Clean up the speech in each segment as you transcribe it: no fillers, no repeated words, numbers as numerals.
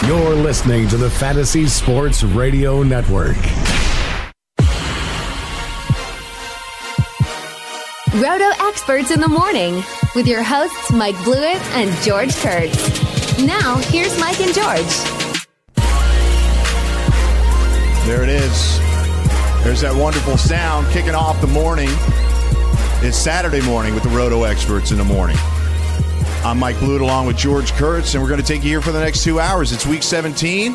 You're listening to the Fantasy Sports Radio Network. Roto Experts in the Morning with your hosts Mike Blewett and George Kurtz. Now, here's Mike and George. There it is. There's that wonderful sound kicking off the morning. It's Saturday morning with the Roto Experts in the Morning. I'm Mike Blewett along with George Kurtz, and we're going to take you here for the next 2 hours. It's week 17.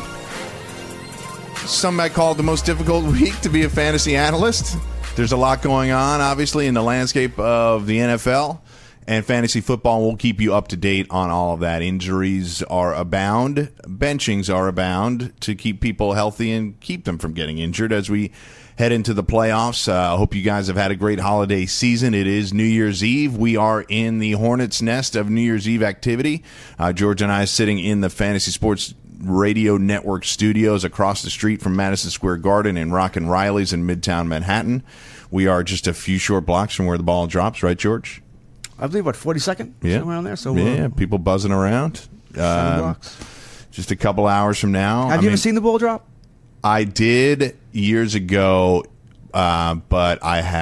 Some might call it the most difficult week to be a fantasy analyst. There's a lot going on, obviously, in the landscape of the NFL, and fantasy football will keep you up to date on all of that. Injuries are abound. Benchings are abound to keep people healthy and keep them from getting injured as we head into the playoffs. I hope you guys have had a great holiday season. It is New Year's Eve. We are in the hornet's nest of New Year's Eve activity. George and I sitting in the Fantasy Sports Radio Network studios across the street from Madison Square Garden in Rockin' Riley's in Midtown Manhattan. We are just a few short blocks from where the ball drops, right, George? I believe, 42nd? Yeah. Somewhere around there. So yeah, people buzzing around. 7 blocks. Just a couple hours from now. Have you ever seen the ball drop? I did years ago, but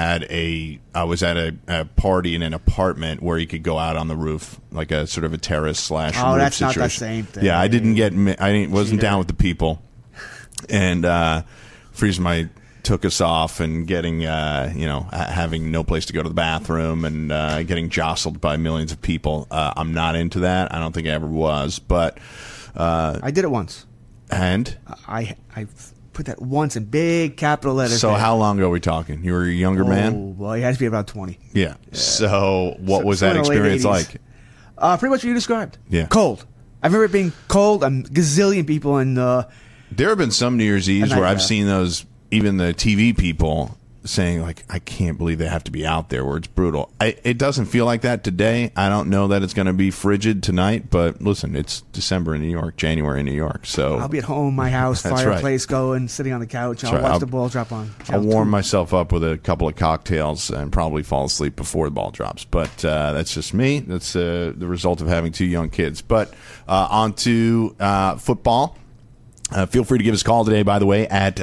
I was at a party in an apartment where you could go out on the roof, like a sort of a terrace / roof that's situation. not the same thing. Yeah, I wasn't down with the people, and Friesen took us off and getting having no place to go to the bathroom and getting jostled by millions of people. I'm not into that. I don't think I ever was, but I did it once. And I put that once in big capital letters. So how long ago are we talking? You were a younger man? Oh, well, he has to be about 20. Yeah. So what was that experience like? Pretty much what you described. Yeah. Cold. I remember it being cold. A gazillion people. And there have been some New Year's Eves where I've seen those, even the TV people saying, like, I can't believe they have to be out there where it's brutal. It doesn't feel like that today. I don't know that it's going to be frigid tonight, but listen, it's December in New York, January in New York. So I'll be at home, my house, fireplace going, sitting on the couch. I'll watch the ball drop on. I'll warm myself up with a couple of cocktails and probably fall asleep before the ball drops. But that's just me. That's the result of having 2 young kids. But on to football. Feel free to give us a call today, by the way, at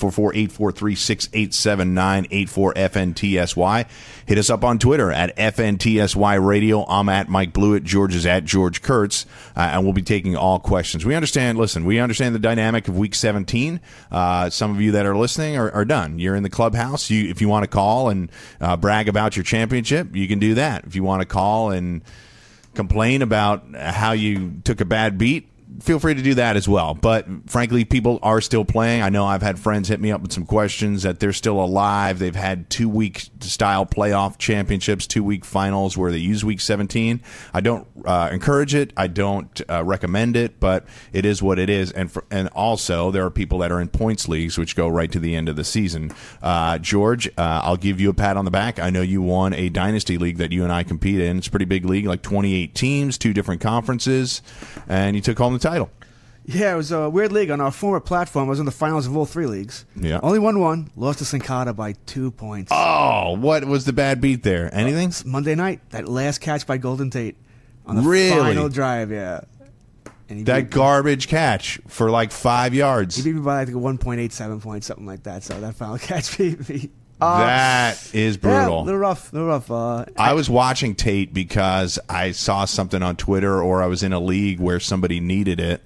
844-843-6879, 84-FNTSY. Hit us up on Twitter at FNTSY Radio. I'm at Mike Blewett. George is at George Kurtz. And we'll be taking all questions. We understand the dynamic of Week 17. Some of you that are listening are done. You're in the clubhouse. If you want to call and brag about your championship, you can do that. If you want to call and complain about how you took a bad beat, feel free to do that as well. But frankly, people are still playing. I know I've had friends hit me up with some questions that they're still alive. They've had 2-week style playoff championships, 2-week finals where they use Week 17. I don't encourage it. I don't recommend it, but it is what it is. And also, there are people that are in points leagues, which go right to the end of the season. George, I'll give you a pat on the back. I know you won a dynasty league that you and I compete in. It's a pretty big league, like 28 teams, 2 different conferences, and you took home the title. Yeah, it was a weird league. On our former platform, I was in the finals of all 3 leagues. Yeah. Only won one. Lost to Sincata by 2 points. Oh, what was the bad beat there? Anything? Monday night, that last catch by Golden Tate on the Really? final drive, yeah. And that garbage catch for like 5 yards. He beat me by, I think, 1.87 points, something like that. So that final catch beat me. That is brutal. Yeah, a little rough. I was watching Tate because I saw something on Twitter, or I was in a league where somebody needed it.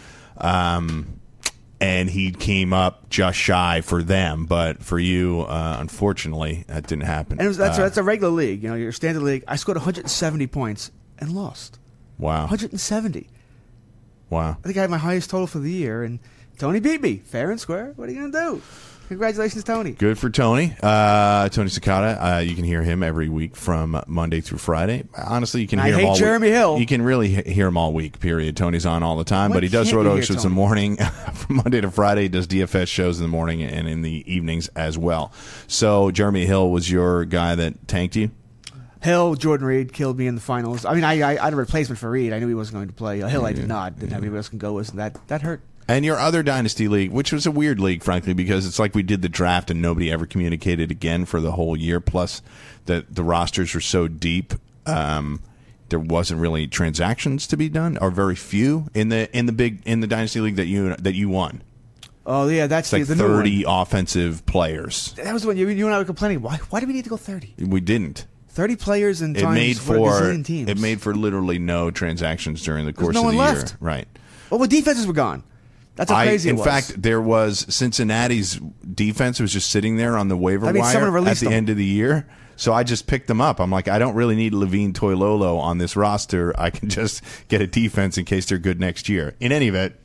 And he came up just shy for them, but for you, unfortunately, that didn't happen. And that's a regular league, your standard league. I scored 170 points and lost. Wow. 170. Wow. I think I had my highest total for the year, and Tony beat me, fair and square. What are you going to do? Congratulations, Tony. Good for Tony. Tony Cicada. You can hear him every week from Monday through Friday. Honestly, you can hear him all week. Jeremy Hill. You can really hear him all week, period. Tony's on all the time, but he does Roto Experts in the morning from Monday to Friday. He does DFS shows in the morning and in the evenings as well. So Jeremy Hill was your guy that tanked you? Hill, Jordan Reed killed me in the finals. I mean, I had a replacement for Reed. I knew he wasn't going to play. Hill, I did not. Didn't have anybody else can go with, and that hurt. And your other dynasty league, which was a weird league, frankly, because it's like we did the draft and nobody ever communicated again for the whole year. Plus, the rosters were so deep. there wasn't really transactions to be done, or very few in the dynasty league that you won. Oh yeah, that's It's like the new 30 offensive players. That was the one you and I were complaining. Why do we need to go 30? We didn't. 30 players and It times made for a gazillion teams. it made for literally no transactions during the course no of the one year. left. Right. Well, the defenses were gone. That's how crazy it was. In fact, there was Cincinnati's defense was just sitting there on the waiver someone wire at released the them. end of the year. So I just picked them up. I'm like, I don't really need Levine Toilolo on this roster. I can just get a defense in case they're good next year. In any event,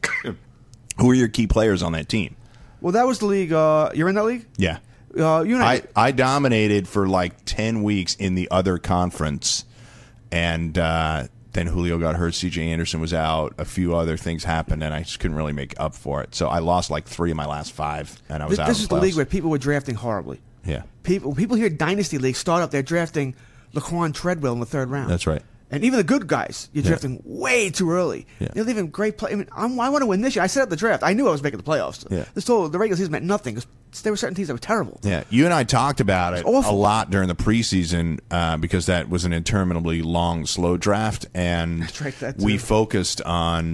who are your key players on that team? Well, that was the league. You're in that league? Yeah. You and I dominated for like 10 weeks in the other conference, and then Julio got hurt, C.J. Anderson was out, a few other things happened, and I just couldn't really make up for it. So I lost like 3 of my last 5, and I was out This of is the the playoffs. league where people were drafting horribly. Yeah, People hear Dynasty League start up, they're drafting Laquan Treadwell in the 3rd round. that's right. And even the good guys, you're drafting way too early. Yeah. They're leaving great play. I mean, I want to win this year. I set up the draft. I knew I was making the playoffs. Yeah. The regular season meant nothing because there were certain teams that were terrible. Yeah, you and I talked about it a awful. lot during the preseason because that was an interminably long, slow draft, and That's right, that too. we focused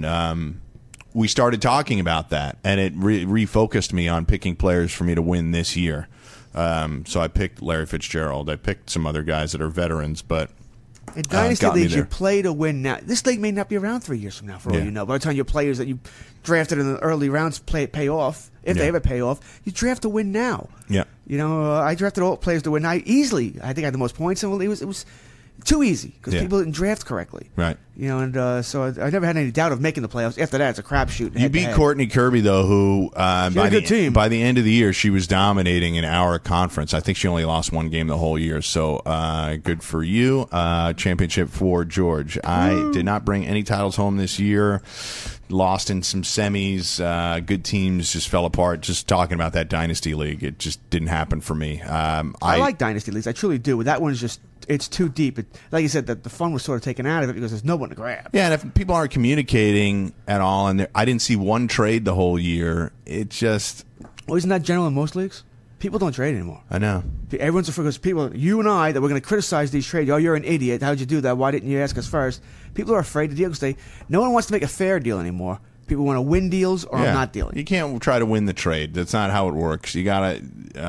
on. We started talking about that, and it refocused me on picking players for me to win this year. So I picked Larry Fitzgerald. I picked some other guys that are veterans, but In Dynasty got me leagues, you there. play to win now. This league may not be around 3 years from now, for all Yeah. you know. By the time your players that you drafted in the early rounds pay off, if Yeah. they ever pay off, you draft to win now. Yeah. You know, I drafted all players to win. I easily, I think I had the most points, and it was too easy because Yeah. people didn't draft correctly. Right. You know, and so I never had any doubt of making the playoffs. After that, it's a crapshoot. You beat Courtney Kirby, though, who had a good team. by the end of the year, she was dominating in our conference. I think she only lost 1 game the whole year, so good for you. Championship for George. I did not bring any titles home this year. Lost in some semis. Good teams just fell apart. Just talking about that Dynasty League, it just didn't happen for me. I like Dynasty leagues. I truly do. But that one's just, it's too deep. Like you said, the fun was sort of taken out of it because there's no one to grab. Yeah, and if people aren't communicating at all, and I didn't see one trade the whole year, it just, Well, isn't that general in most leagues? People don't trade anymore. I know. Everyone's afraid because people, you and I, that we're going to criticize these trades. Oh, you're an idiot. How'd you do that? Why didn't you ask us first? People are afraid to deal because no one wants to make a fair deal anymore. People want to win deals or I'm not dealing. You can't try to win the trade. That's not how it works. You gotta,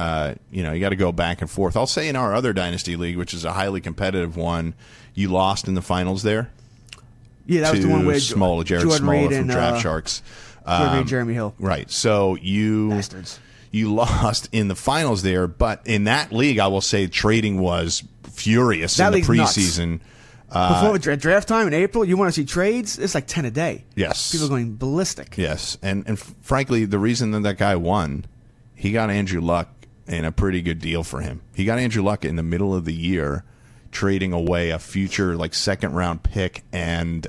you got to go back and forth. I'll say in our other Dynasty League, which is a highly competitive one, you lost in the finals there. Yeah, that was the one where Jared Jordan Smoller Reed from and Draft Sharks. Jordan Reed, Jeremy Hill. Right. So Bastards. you lost in the finals there, but in that league, I will say trading was furious That in the league's nuts. preseason. Before draft time in April, you want to see trades? It's like 10 a day. Yes. People are going ballistic. Yes, and frankly, the reason that guy won, he got Andrew Luck in a pretty good deal for him. He got Andrew Luck in the middle of the year, trading away a future like 2nd round pick and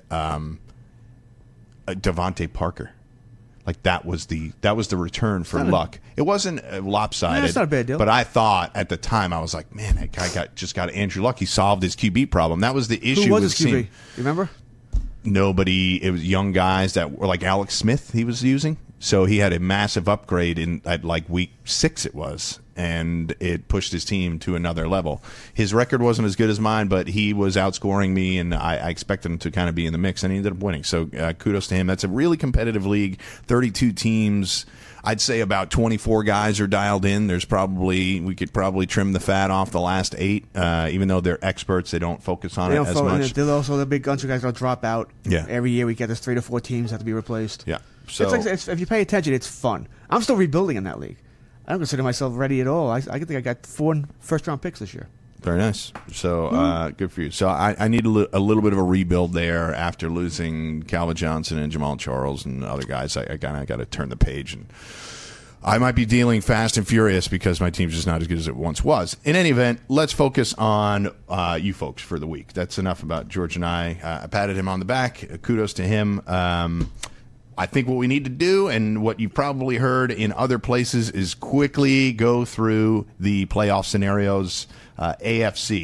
Devontae Parker. Like that was the return for Luck. It wasn't lopsided. No, it's not a bad deal. But I thought at the time, I was like, man, that guy just got Andrew Luck. He solved his QB problem. That was the issue. Who was with his QB? seeing- You remember? Nobody. It was young guys that were like Alex Smith he was using. So he had a massive upgrade at like week 6 it was, and it pushed his team to another level. His record wasn't as good as mine, but he was outscoring me, and I expected him to kind of be in the mix, and he ended up winning. So kudos to him. That's a really competitive league, 32 teams. I'd say about 24 guys are dialed in. We could probably trim the fat off the last 8, even though they're experts. They don't focus on it as much. They're also the big guns guys don't drop out. Yeah. Every year we get this 3 to 4 teams have to be replaced. Yeah. So If you pay attention, it's fun. I'm still rebuilding in that league. I don't consider myself ready at all. I think I got 4 first-round picks this year. very nice. So good for you. So I need a little bit of a rebuild there after losing Calvin Johnson and Jamal Charles and other guys. I got to turn the page, and I might be dealing fast and furious because my team's just not as good as it once was. In any event, let's focus on you folks for the week. That's enough about George and I. I patted him on the back. Kudos to him. I think what we need to do, and what you've probably heard in other places, is quickly go through the playoff scenarios. AFC.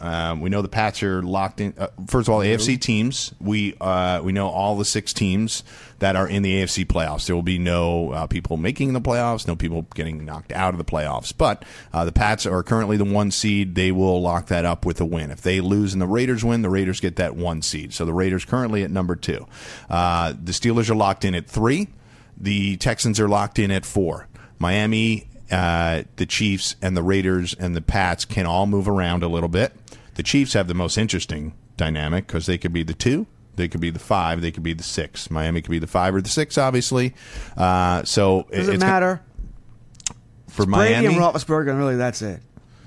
We know the Pats are locked in. First of all, AFC teams. We know all the 6 teams that are in the AFC playoffs. There will be no people making the playoffs, no people getting knocked out of the playoffs. But the Pats are currently the 1 seed. They will lock that up with a win. If they lose and the Raiders win, the Raiders get that 1 seed. So the Raiders currently at number 2. The Steelers are locked in at 3. The Texans are locked in at 4. Miami, the Chiefs, and the Raiders and the Pats can all move around a little bit. The Chiefs have the most interesting dynamic because they could be the 2, they could be the 5, they could be the 6. Miami could be the 5 or the 6, obviously. So does it matter? For it's Miami, Brady and Roethlisberger, and really that's it.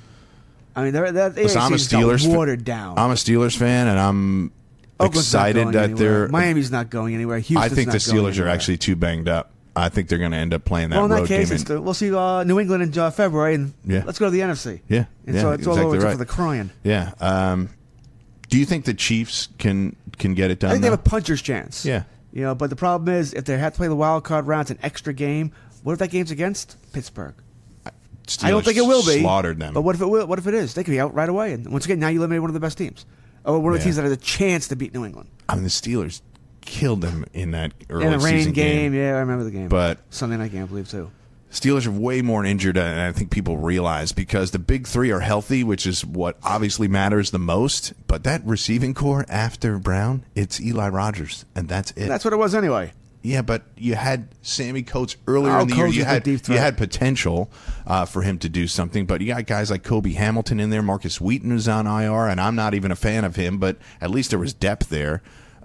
I mean, that listen, I'm a Steelers watered down. I'm a Steelers fan, and I'm excited that they're. Miami's not going anywhere. Houston's I think the not going Steelers are anywhere. actually too banged up. I think they're going to end up playing that well, in road that case, game. we'll see New England in February, and Yeah. let's go to the NFC. Yeah, and yeah, so it's all exactly over except right. for the crying. Yeah. Do you think the Chiefs can get it done? I think they now? have a puncher's chance. Yeah. But the problem is, if they have to play the wild card round, it's an extra game. What if that game's against Pittsburgh? Steelers I don't think it will be. Slaughtered them. But what if it will? What if it is? They could be out right away. And once again, now you eliminate one of the best teams, or one of the teams that has a chance to beat New England. I mean, the Steelers killed them in that early In a rain season game, yeah, I remember the game. But Sunday night game, I believe too. Steelers are way more injured than I think people realize because the big 3 are healthy, which is what obviously matters the most. But that receiving core after Brown, it's Eli Rogers, and that's it. That's what it was anyway. Yeah, but you had Sammy Coates earlier in the year. Coates is the deep threat. You had potential for him to do something, but you got guys like Kobe Hamilton in there. Marcus Wheaton is on IR, and I'm not even a fan of him, but at least there was depth there.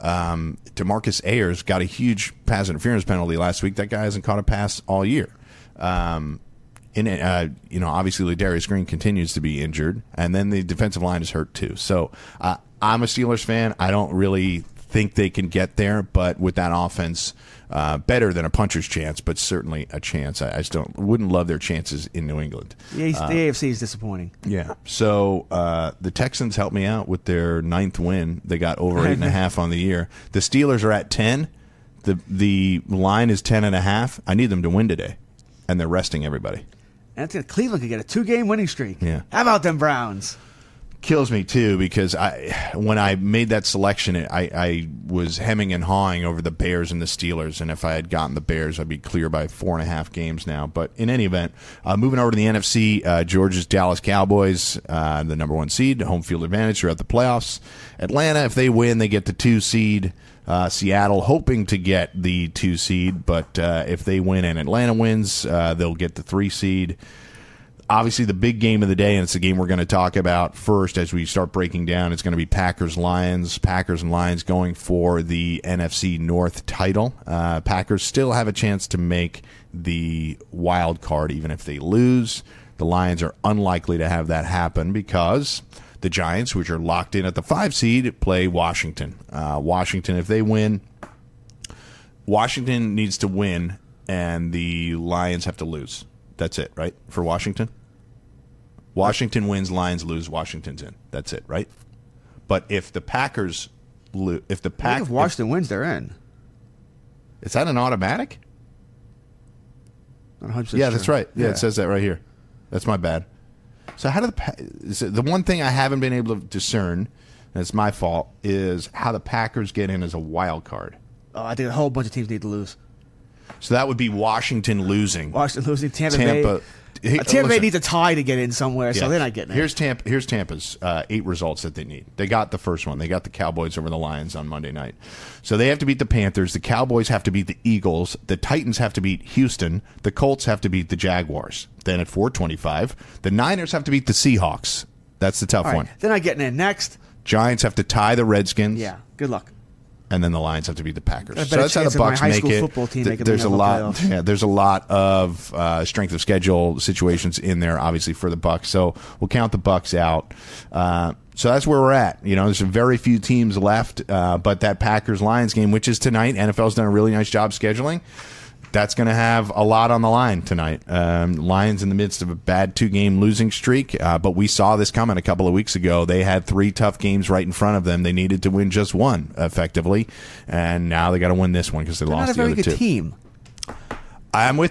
DeMarcus Ayers got a huge pass interference penalty last week. That guy hasn't caught a pass all year. Obviously Ladarius Green continues to be injured, and then the defensive line is hurt too. So I'm a Steelers fan. I don't really think they can get there, but with that offense, better than a puncher's chance, but certainly a chance. I just wouldn't love their chances in New England. Yeah, the AFC is disappointing. Yeah. So the Texans helped me out with their 9th win. They got over 8.5 on the year. The Steelers are at 10. The line is 10.5. I need them to win today, and they're resting everybody. And Cleveland could get a 2-game winning streak. Yeah. How about them Browns? Kills me too because when I made that selection, I was hemming and hawing over the Bears and the Steelers, and if I had gotten the Bears, I'd be clear by 4.5 games now. But in any event, moving over to the NFC, Georgia's Dallas Cowboys, the number 1 seed, home field advantage throughout the playoffs. Atlanta, if they win, they get the 2 seed. Seattle hoping to get the 2 seed, but if they win and Atlanta wins, they'll get the 3 seed. Obviously, the big game of the day, and it's the game we're going to talk about first as we start breaking down, it's going to be Packers-Lions. Packers and Lions going for the NFC North title. Packers still have a chance to make the wild card, even if they lose. The Lions are unlikely to have that happen because the Giants, which are locked in at the 5 seed, play Washington. Washington, if they win, Washington needs to win, and the Lions have to lose. That's it, right, for Washington? Washington wins, Lions lose, Washington's in. That's it, right? But if the Packers lose, if Washington wins, they're in. Is that an automatic? Not 100% Yeah, sure. that's right. Yeah, it says that right here. That's my bad. So how do the one thing I haven't been able to discern, and it's my fault, is how the Packers get in as a wild card. Oh, I think a whole bunch of teams need to lose. So that would be Washington losing. Washington losing, Tampa Bay. Tampa Bay needs a tie to get in somewhere, so they're not getting it. Here's Tampa's 8 results that they need. They got the first one. They got the Cowboys over the Lions on Monday night. So they have to beat the Panthers. The Cowboys have to beat the Eagles. The Titans have to beat Houston. The Colts have to beat the Jaguars. Then at 4:25, the Niners have to beat the Seahawks. That's the tough one. They're not getting in next. Giants have to tie the Redskins. Yeah, good luck. And then the Lions have to beat the Packers. I bet So that's how the Bucs make it. Football team making There's the a lot. playoffs. Yeah, there's a lot of strength of schedule situations in there, obviously for the Bucs. So we'll count the Bucs out. So that's where we're at. There's very few teams left, but that Packers-Lions game, which is tonight, NFL's done a really nice job scheduling. That's going to have a lot on the line tonight. Lions in the midst of a bad 2-game losing streak, but we saw this coming a couple of weeks ago. They had 3 tough games right in front of them. They needed to win just one, effectively, and now they got to win this one because they lost the other 2. Not a very good team. I'm with you.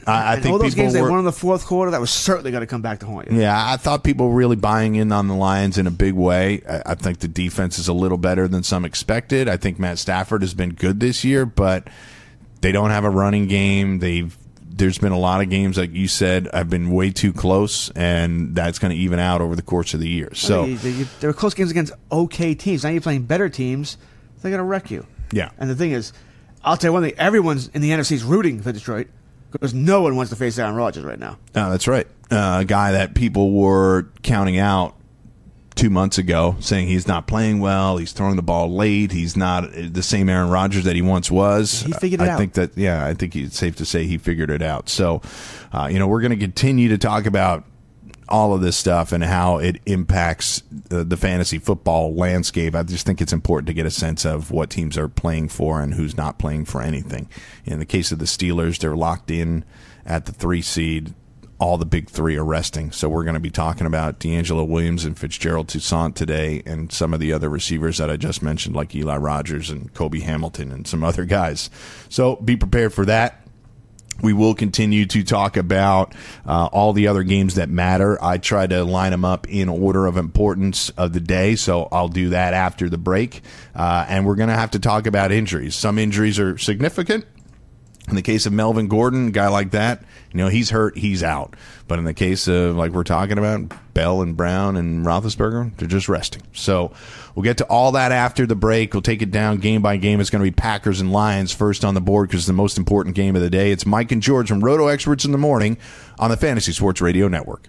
I And think all those people games they were, won in the fourth quarter, that was certainly going to come back to haunt you. Yeah, I thought people were really buying in on the Lions in a big way. I think the defense is a little better than some expected. I think Matt Stafford has been good this year, but they don't have a running game. There's been a lot of games, like you said, have been way too close, and that's going to even out over the course of the year. So there were close games against okay teams. Now you're playing better teams, they're going to wreck you. yeah, And the thing is, I'll tell you one thing, everyone's in the NFC is rooting for Detroit because no one wants to face Aaron Rodgers right now. no, that's right. A guy that people were counting out 2 months ago, saying he's not playing well, he's throwing the ball late, he's not the same Aaron Rodgers that he once was. He figured it out. I think it's safe to say he figured it out. So, we're going to continue to talk about all of this stuff and how it impacts the fantasy football landscape. I just think it's important to get a sense of what teams are playing for and who's not playing for anything. In the case of the Steelers, they're locked in at the 3 seed. All the big three are resting. So we're going to be talking about D'Angelo Williams and Fitzgerald Toussaint today, and some of the other receivers that I just mentioned, like Eli Rogers and Kobe Hamilton and some other guys. So be prepared for that. We will continue to talk about all the other games that matter. I try to line them up in order of importance of the day, so I'll do that after the break. And we're going to have to talk about injuries. Some injuries are significant. In the case of Melvin Gordon, a guy like that, he's hurt, he's out. But in the case of, like we're talking about, Bell and Brown and Roethlisberger, they're just resting. So we'll get to all that after the break. We'll take it down game by game. It's going to be Packers and Lions first on the board because it's the most important game of the day. It's Mike and George from Roto Experts in the Morning on the Fantasy Sports Radio Network.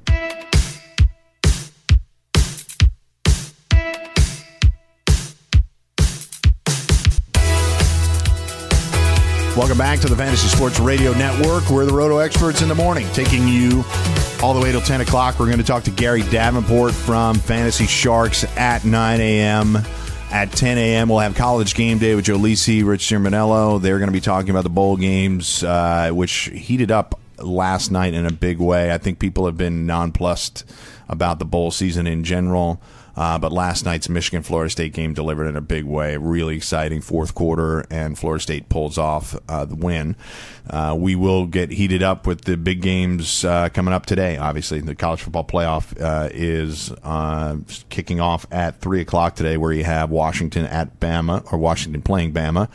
Welcome back to the Fantasy Sports Radio Network. We're the Roto Experts in the Morning, taking you all the way till 10 o'clock. We're going to talk to Gary Davenport from Fantasy Sharks at 9 a.m. At 10 a.m., we'll have College Game Day with Joe Lisi, Rich Cirminello. They're going to be talking about the bowl games, which heated up last night in a big way. I think people have been nonplussed about the bowl season in general. But last night's Michigan-Florida State game delivered in a big way. Really exciting fourth quarter, and Florida State pulls off the win. We will get heated up with the big games coming up today. Obviously, the college football playoff is kicking off at 3 o'clock today, where you have Washington at Bama, or Washington playing Bama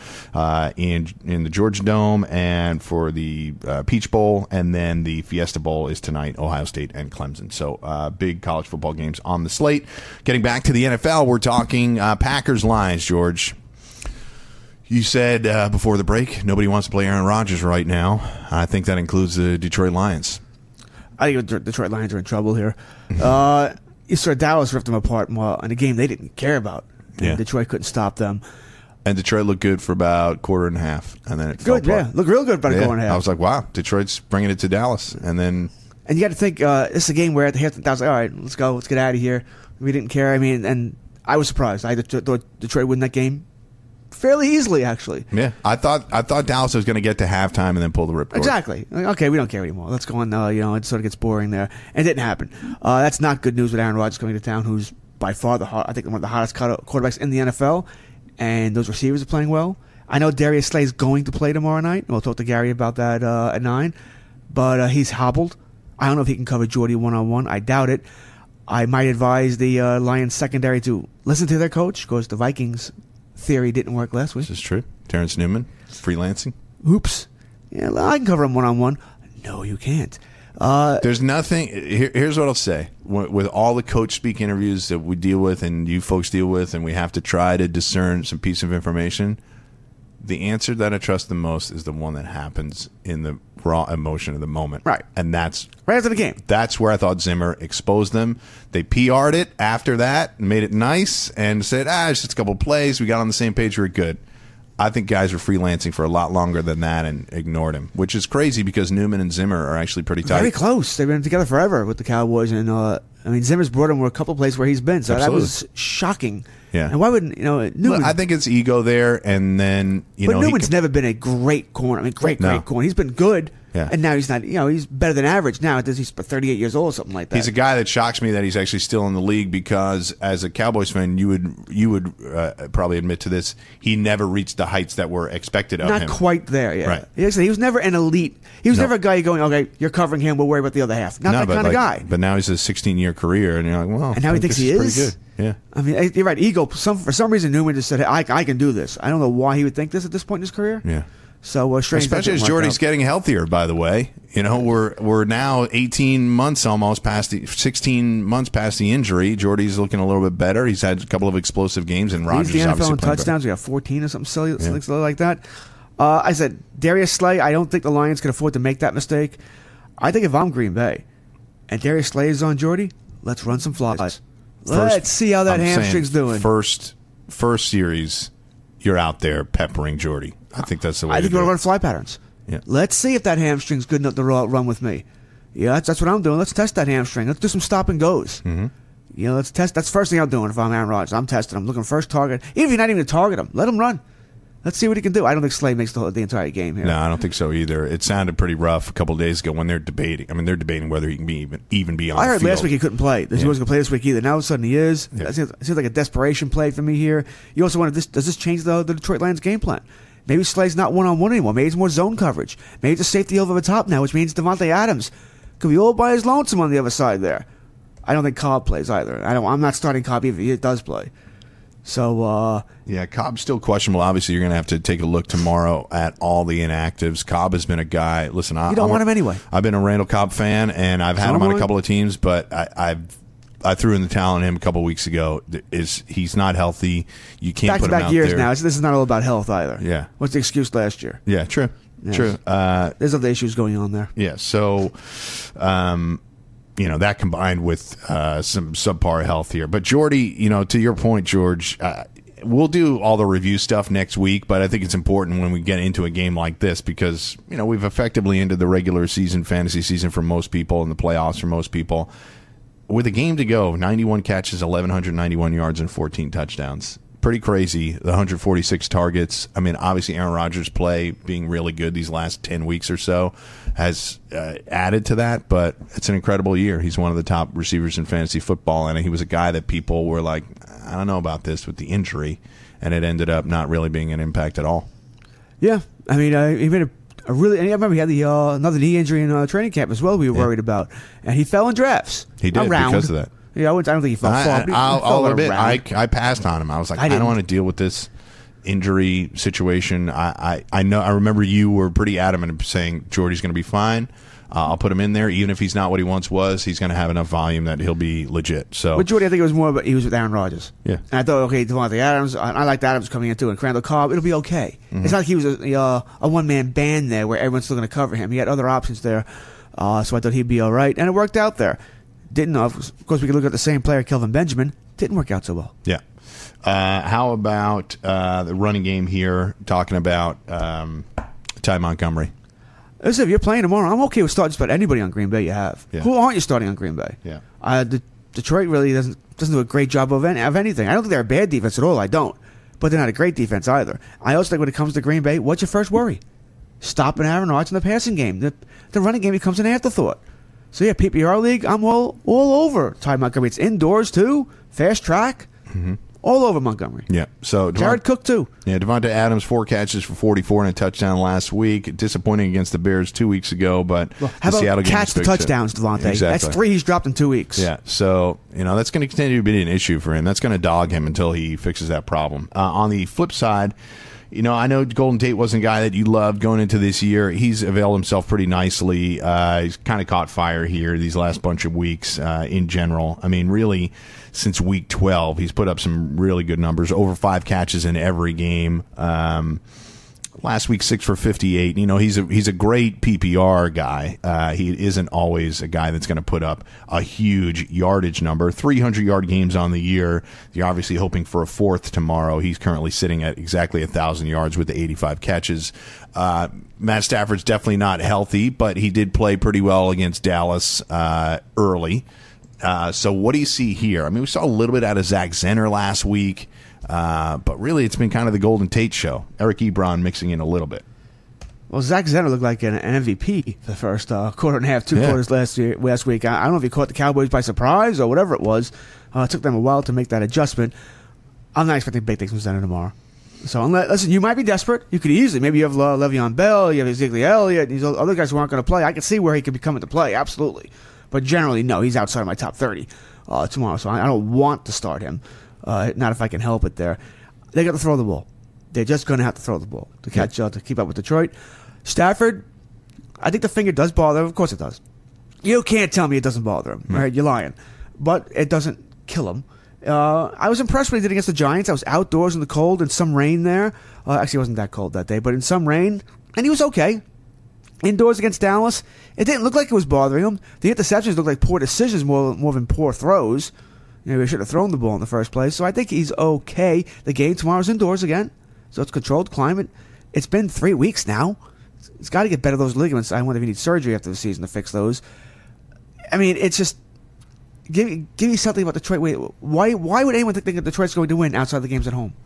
in the Georgia Dome, and for the Peach Bowl, and then the Fiesta Bowl is tonight, Ohio State and Clemson. So big college football games on the slate. Getting back to the NFL, we're talking Packers-Lions, George. You said before the break, nobody wants to play Aaron Rodgers right now. I think that includes the Detroit Lions. I think the Detroit Lions are in trouble here. You saw Dallas ripped them apart in a game they didn't care about. Yeah. Detroit couldn't stop them. And Detroit looked good for about a quarter and a half, and then it fell apart. Yeah, looked real good about a quarter and a half. I was like, wow, Detroit's bringing it to Dallas, and then. And you got to think, this is a game where at the half, I was like, all right, let's go, let's get out of here. We didn't care. I mean, and I was surprised. I thought Detroit would win that game fairly easily, actually. Yeah, I thought Dallas was going to get to halftime and then pull the ripcord. Exactly. Like, okay, we don't care anymore. Let's go on. It sort of gets boring there, and it didn't happen. That's not good news with Aaron Rodgers coming to town, who's by far one of the hottest quarterbacks in the NFL, and those receivers are playing well. I know Darius Slay is going to play tomorrow night. We'll talk to Gary about that at 9, but he's hobbled. I don't know if he can cover Jordy one-on-one. I doubt it. I might advise the Lions secondary to listen to their coach, because the Vikings theory didn't work last week. This is true. Terrence Newman, freelancing. Oops. Yeah, I can cover him one-on-one. No, you can't. There's nothing. Here's what I'll say. With all the coach speak interviews that we deal with and you folks deal with, and we have to try to discern some piece of information, the answer that I trust the most is the one that happens in the raw emotion of the moment. Right. And that's right after the game. That's where I thought Zimmer exposed them. They PR'd it after that and made it nice and said, it's just a couple of plays. We got on the same page. We're good. I think guys were freelancing for a lot longer than that and ignored him, which is crazy because Newman and Zimmer are actually pretty tight. Very close. They've been together forever with the Cowboys and I mean, Zimmer's brought him a couple places where he's been, so Absolutely. that was shocking. Yeah. And why wouldn't Newman? Look, I think it's ego there, and then But Newman's never been a great corner. I mean, great corner. He's been good, Yeah. and now he's not. He's better than average now. He's 38 years old, or something like that. He's a guy that shocks me that he's actually still in the league, because as a Cowboys fan, you would probably admit to this. He never reached the heights that were expected of him. Not quite there yet. Right. He was never an elite. He was never a guy you're going, okay, you're covering him. We'll worry about the other half. Not that kind of guy. But now he's a 16-year career, and you're like, well, And now he thinks he pretty is. good. Yeah. I mean, you're right. Ego. For some reason, Newman just said, hey, I can do this. I don't know why he would think this at this point in his career. Yeah. So strange. Especially as Jordy's getting healthier, by the way. We're now 18 months almost past 16 months past the injury. Jordy's looking a little bit better. He's had a couple of explosive games, and Rodgers He's the obviously NFL in playing touchdowns. We got 14 or something silly like that. I said Darius Slay. I don't think the Lions can afford to make that mistake. I think if I'm Green Bay and Darius Slay is on Jordy, let's run some flies. Let's see how that hamstring's doing. First series, you're out there peppering Jordy. I think that's the way. I think to we're do going it. to run fly patterns. Yeah. Let's see if that hamstring's good enough to run with me. Yeah, that's what I'm doing. Let's test that hamstring. Let's do some stop and goes. Mm-hmm. Let's test. That's the first thing I'm doing if I'm Aaron Rodgers. I'm testing him, looking first target. Even if you're not even to target him, let him run. Let's see what he can do. I don't think Slay makes the entire game here. No, I don't think so either. It sounded pretty rough a couple of days ago when they're debating. I mean, they're debating whether he can even be on. I heard the field. last week he couldn't play. He wasn't going to play this week either. Now all of a sudden he is. Yeah. It seems like a desperation play for me here. You also wonder, does this change the Detroit Lions game plan? Maybe Slay's not one-on-one anymore. Maybe it's more zone coverage. Maybe it's a safety over the top now, which means Devontae Adams could be all by his lonesome on the other side there. I don't think Cobb plays either. I'm not starting Cobb even if he does play. So, yeah, Cobb's still questionable. Obviously, you're going to have to take a look tomorrow at all the inactives. Cobb has been a guy. Listen, you don't want him anyway. I've been a Randall Cobb fan, and I've had him on a couple of teams, but I threw in the towel on him a couple of weeks ago. He's not healthy. You can't put him out back-to-back years there. now. This is not all about health either. Yeah. What's the excuse last year? Yeah, true. Yes. True. There's other issues going on there. Yeah, so that combined with some subpar health here. But Jordy, to your point, George, we'll do all the review stuff next week, but I think it's important when we get into a game like this because, we've effectively ended the regular season, fantasy season for most people and the playoffs for most people. With a game to go, 91 catches, 1,191 yards, and 14 touchdowns. Pretty crazy. The 146 targets. I mean, obviously, Aaron Rodgers' play being really good these last 10 weeks or so has added to that, but it's an incredible year. He's one of the top receivers in fantasy football, and he was a guy that people were like, I don't know about this with the injury, and it ended up not really being an impact at all. Yeah. I mean, he made a really. I remember he had the another knee injury in training camp as well we were worried about, and he fell in drafts. He did because of that. Yeah, I don't think he fell far. I'll admit, I passed on him. I was like, I don't want to deal with this injury situation. I know. I remember you were pretty adamant saying Jordy's going to be fine. I'll put him in there, even if he's not what he once was. He's going to have enough volume that he'll be legit. So, with Jordy, I think it was more about he was with Aaron Rodgers. Yeah, and I thought, okay, Devontae Adams. I liked Adams coming into it. And Crandall Cobb, it'll be okay. Mm-hmm. It's not like he was a one-man band there where everyone's still going to cover him. He had other options there, so I thought he'd be all right, and it worked out there. Didn't know. Of course, we could look at the same player, Kelvin Benjamin. Didn't work out so well. Yeah. How about the running game here? Talking about Ty Montgomery. Listen, if you're playing tomorrow, I'm okay with starting just about anybody on Green Bay you have. Yeah. Who aren't you starting on Green Bay? Yeah. Detroit really doesn't do a great job of anything. I don't think they're a bad defense at all. I don't. But they're not a great defense either. I also think when it comes to Green Bay, what's your first worry? Stopping Aaron Rodgers in the passing game. The running game becomes an afterthought. So, yeah, PPR league, I'm all over Ty Montgomery. It's indoors, too. Fast track. Mm-hmm. All over Montgomery. Yeah. So Jared Cook, too. Yeah, Devontae Adams, 4 catches for 44 and a touchdown last week. Disappointing against the Bears 2 weeks ago, but how about Seattle game catch the touchdowns, Devontae? Exactly. That's 3 he's dropped in 2 weeks. Yeah, so, that's going to continue to be an issue for him. That's going to dog him until he fixes that problem. On the flip side, I know Golden Tate wasn't a guy that you loved going into this year. He's availed himself pretty nicely. He's kind of caught fire here these last bunch of weeks in general. I mean, really, since week 12, he's put up some really good numbers, over 5 catches in every game. Last week, 6 for 58. He's a great PPR guy. He isn't always a guy that's going to put up a huge yardage number. 300-yard games on the year. You're obviously hoping for a 4th tomorrow. He's currently sitting at exactly 1,000 yards with the 85 catches. Matt Stafford's definitely not healthy, but he did play pretty well against Dallas early. So what do you see here? I mean, we saw a little bit out of Zach Zenner last week, but really it's been kind of the Golden Tate show. Eric Ebron mixing in a little bit. Well, Zach Zenner looked like an MVP the first quarter and a half, 2 quarters last week. I don't know if he caught the Cowboys by surprise or whatever it was. It took them a while to make that adjustment. I'm not expecting big things from Zenner tomorrow. So, listen, you might be desperate. You could easily. Maybe you have Le'Veon Bell, you have Ezekiel Elliott, these other guys who aren't going to play. I can see where he could be coming to play, absolutely. But generally, no, he's outside of my top 30 tomorrow. So I don't want to start him. Not if I can help it there. They got to throw the ball. They're just going to have to throw the ball to catch to keep up with Detroit. Stafford, I think the finger does bother him. Of course it does. You can't tell me it doesn't bother him. Right? You're lying. But it doesn't kill him. I was impressed when he did against the Giants. I was outdoors in the cold and some rain there. Actually, it wasn't that cold that day, but in some rain, and he was okay. Indoors against Dallas, it didn't look like it was bothering him. The interceptions looked like poor decisions more than poor throws. He should have thrown the ball in the first place. So I think he's okay. The game tomorrow's indoors again, so it's controlled climate. It's been 3 weeks now. It's got to get better, those ligaments. I wonder if he needs surgery after the season to fix those. I mean, it's just... Give me something about Detroit. Wait, why would anyone think that Detroit's going to win outside the games at home?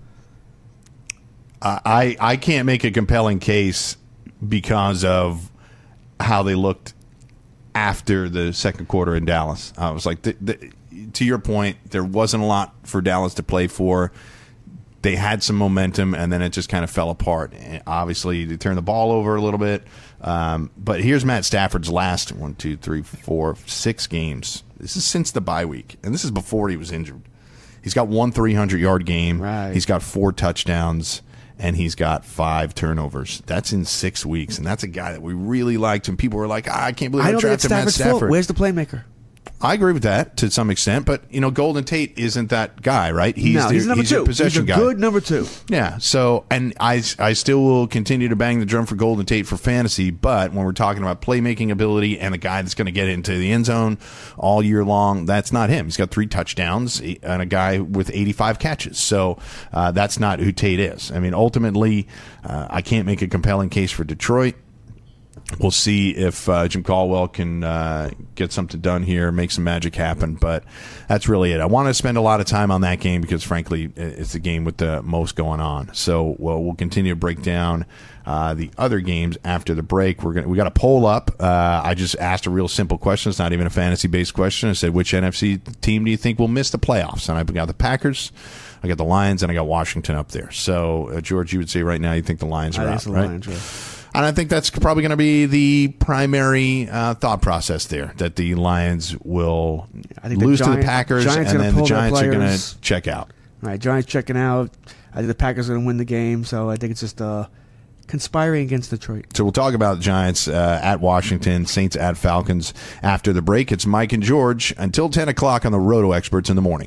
I can't make a compelling case because of how they looked after the second quarter in Dallas. I was like, to your point, there wasn't a lot for Dallas to play for. They had some momentum, and then it just kind of fell apart. And obviously, they turned the ball over a little bit. But here's Matt Stafford's last 6 games. This is since the bye week, and this is before he was injured. He's got 1 300-yard game. Right. He's got 4 touchdowns, and he's got 5 turnovers. That's in 6 weeks, and that's a guy that we really liked. And people were like, I can't believe I drafted Matt Stafford. Fault. Where's the playmaker? I agree with that to some extent, but Golden Tate isn't that guy, right? He's number 2. Your possession guy. He's a good number 2. Yeah. So, and I still will continue to bang the drum for Golden Tate for fantasy, but when we're talking about playmaking ability and a guy that's going to get into the end zone all year long, that's not him. He's got 3 touchdowns and a guy with 85 catches. So that's not who Tate is. I mean, ultimately, I can't make a compelling case for Detroit. We'll see if Jim Caldwell can get something done here, make some magic happen, but that's really it. I want to spend a lot of time on that game because, frankly, it's the game with the most going on. So we'll continue to break down the other games after the break. We got a poll up. I just asked a real simple question. It's not even a fantasy-based question. I said, which NFC team do you think will miss the playoffs? And I got the Packers, I got the Lions, and I got Washington up there. So, George, you would say right now you think the Lions are out, right? Lions, right? And I think that's probably going to be the primary thought process there, that the Lions will lose to the Packers, and then the Giants are going to check out. All right, Giants checking out. I think the Packers are going to win the game, so I think it's just conspiring against Detroit. So we'll talk about Giants at Washington, Saints at Falcons after the break. It's Mike and George until 10 o'clock on the Roto Experts in the morning.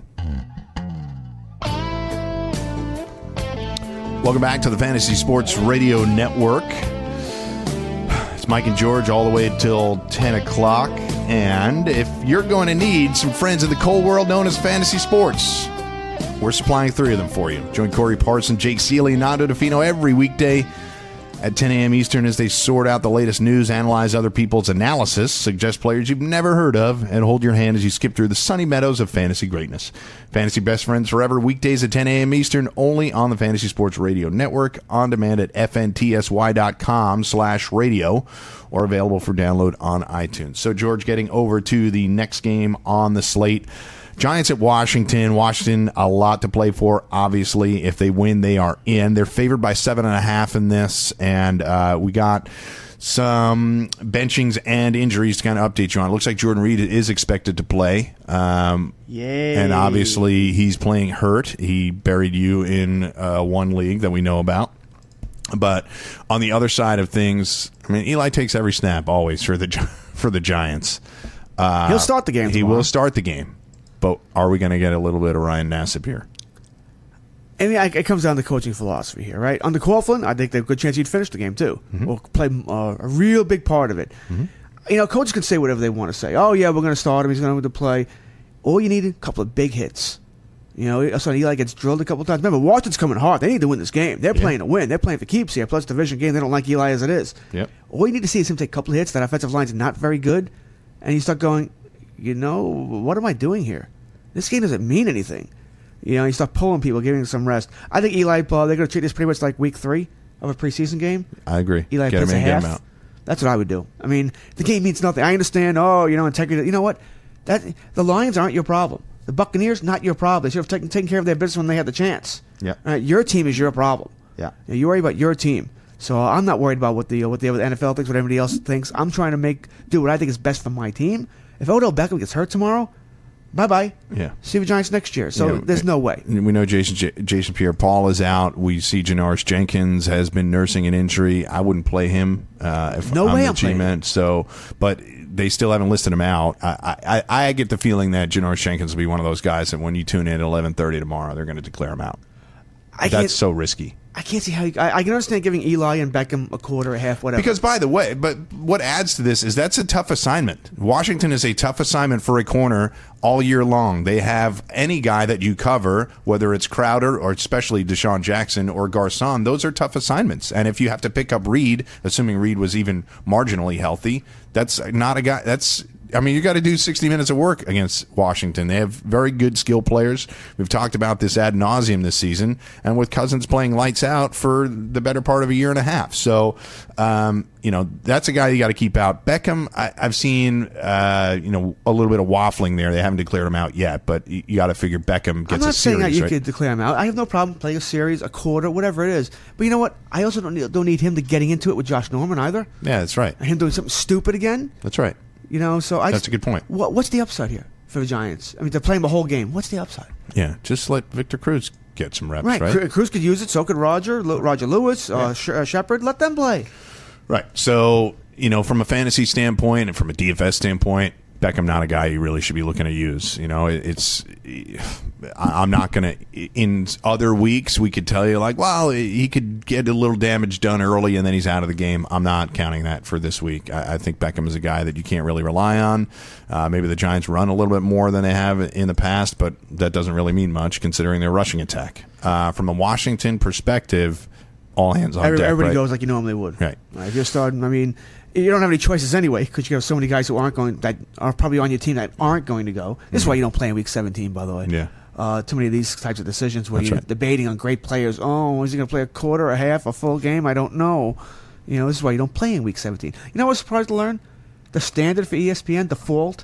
Welcome back to the Fantasy Sports Radio Network. Mike and George all the way till 10 o'clock. And if you're going to need some friends in the cold world known as fantasy sports, we're supplying 3 of them for you. Join Corey Parson, Jake Seeley, and Nando DeFino every weekday at 10 a.m. Eastern as they sort out the latest news, analyze other people's analysis, suggest players you've never heard of, and hold your hand as you skip through the sunny meadows of fantasy greatness. Fantasy Best Friends Forever, weekdays at 10 a.m. Eastern, only on the Fantasy Sports Radio Network, on demand at fntsy.com/radio, or available for download on iTunes. So, George, getting over to the next game on the slate. Giants at Washington. Washington, a lot to play for, obviously. If they win, they are in. They're favored by 7.5 in this, and we got some benchings and injuries to kind of update you on. It looks like Jordan Reed is expected to play. Yay. And obviously, he's playing hurt. He buried you in one league that we know about. But on the other side of things, I mean, Eli takes every snap always for the Giants. He'll start the game tomorrow. He will start the game. But are we going to get a little bit of Ryan Nassib here? I mean, it comes down to coaching philosophy here, right? Under Coughlin, I think there's a good chance he'd finish the game, too. Mm-hmm. Or play a real big part of it. Mm-hmm. Coaches can say whatever they want to say. Oh, yeah, we're going to start him. He's going to play. All you need is a couple of big hits. So Eli gets drilled a couple of times. Remember, Washington's coming hard. They need to win this game. They're playing to win. They're playing for keeps here. Plus, division game, they don't like Eli as it is. Yep. All you need to see is him take a couple of hits. That offensive line's not very good. And you start going, what am I doing here? This game doesn't mean anything. You start pulling people, giving them some rest. I think Eli, they're going to treat this pretty much like week 3 of a preseason game. I agree. Eli get puts him a in, get half. him out. That's what I would do. I mean, the game means nothing. I understand, integrity. You know what? The Lions aren't your problem. The Buccaneers, not your problem. They should have taken care of their business when they had the chance. Yeah. Your team is your problem. Yeah. You worry about your team. So I'm not worried about what the NFL thinks, what everybody else thinks. I'm trying to do what I think is best for my team. If Odell Beckham gets hurt tomorrow, bye-bye. Yeah. See the Giants next year. So there's no way. We know Jason Pierre-Paul is out. We see Janoris Jenkins has been nursing an injury. I wouldn't play him if no I'm way the I'm playing him. So, but they still haven't listed him out. I get the feeling that Janoris Jenkins will be one of those guys that when you tune in at 11:30 tomorrow, they're going to declare him out. That's so risky. I can't see how I can understand giving Eli and Beckham a quarter, a half, whatever. Because, by the way, but what adds to this is that's a tough assignment. Washington is a tough assignment for a corner all year long. They have any guy that you cover, whether it's Crowder or especially Deshaun Jackson or Garcon, those are tough assignments. And if you have to pick up Reed, assuming Reed was even marginally healthy, that's not a guy. You got to do 60 minutes of work against Washington. They have very good skill players. We've talked about this ad nauseum this season, and with Cousins playing lights out for the better part of a year and a half. So, that's a guy you got to keep out. Beckham, I've seen, a little bit of waffling there. They haven't declared him out yet, but you got to figure Beckham gets a series. I'm not saying that you right? could declare him out. I have no problem playing a series, a quarter, whatever it is. But you know what? I also don't need him to getting into it with Josh Norman either. Yeah, that's right. Him doing something stupid again. That's right. That's a good point. What's the upside here for the Giants? I mean, they're playing the whole game. What's the upside? Yeah, just let Victor Cruz get some reps, right? Cruz could use it. So could Roger Lewis, Shepard. Let them play. Right. So, from a fantasy standpoint and from a DFS standpoint, Beckham not a guy you really should be looking to use. I'm not going to. In other weeks, we could tell you he could get a little damage done early and then he's out of the game. I'm not counting that for this week. I think Beckham is a guy that you can't really rely on. Maybe the Giants run a little bit more than they have in the past, but that doesn't really mean much considering their rushing attack. From a Washington perspective, all hands on deck. Everybody right? goes like you normally would. Right. If you're starting, you don't have any choices anyway because you have so many guys that are probably on your team that aren't going to go. This is why you don't play in Week 17, by the way. Yeah. Too many of these types of decisions where That's you're right. debating on great players. Oh, is he going to play a quarter, a half, a full game? I don't know. This is why you don't play in Week 17. You know what I was surprised to learn? The standard for ESPN default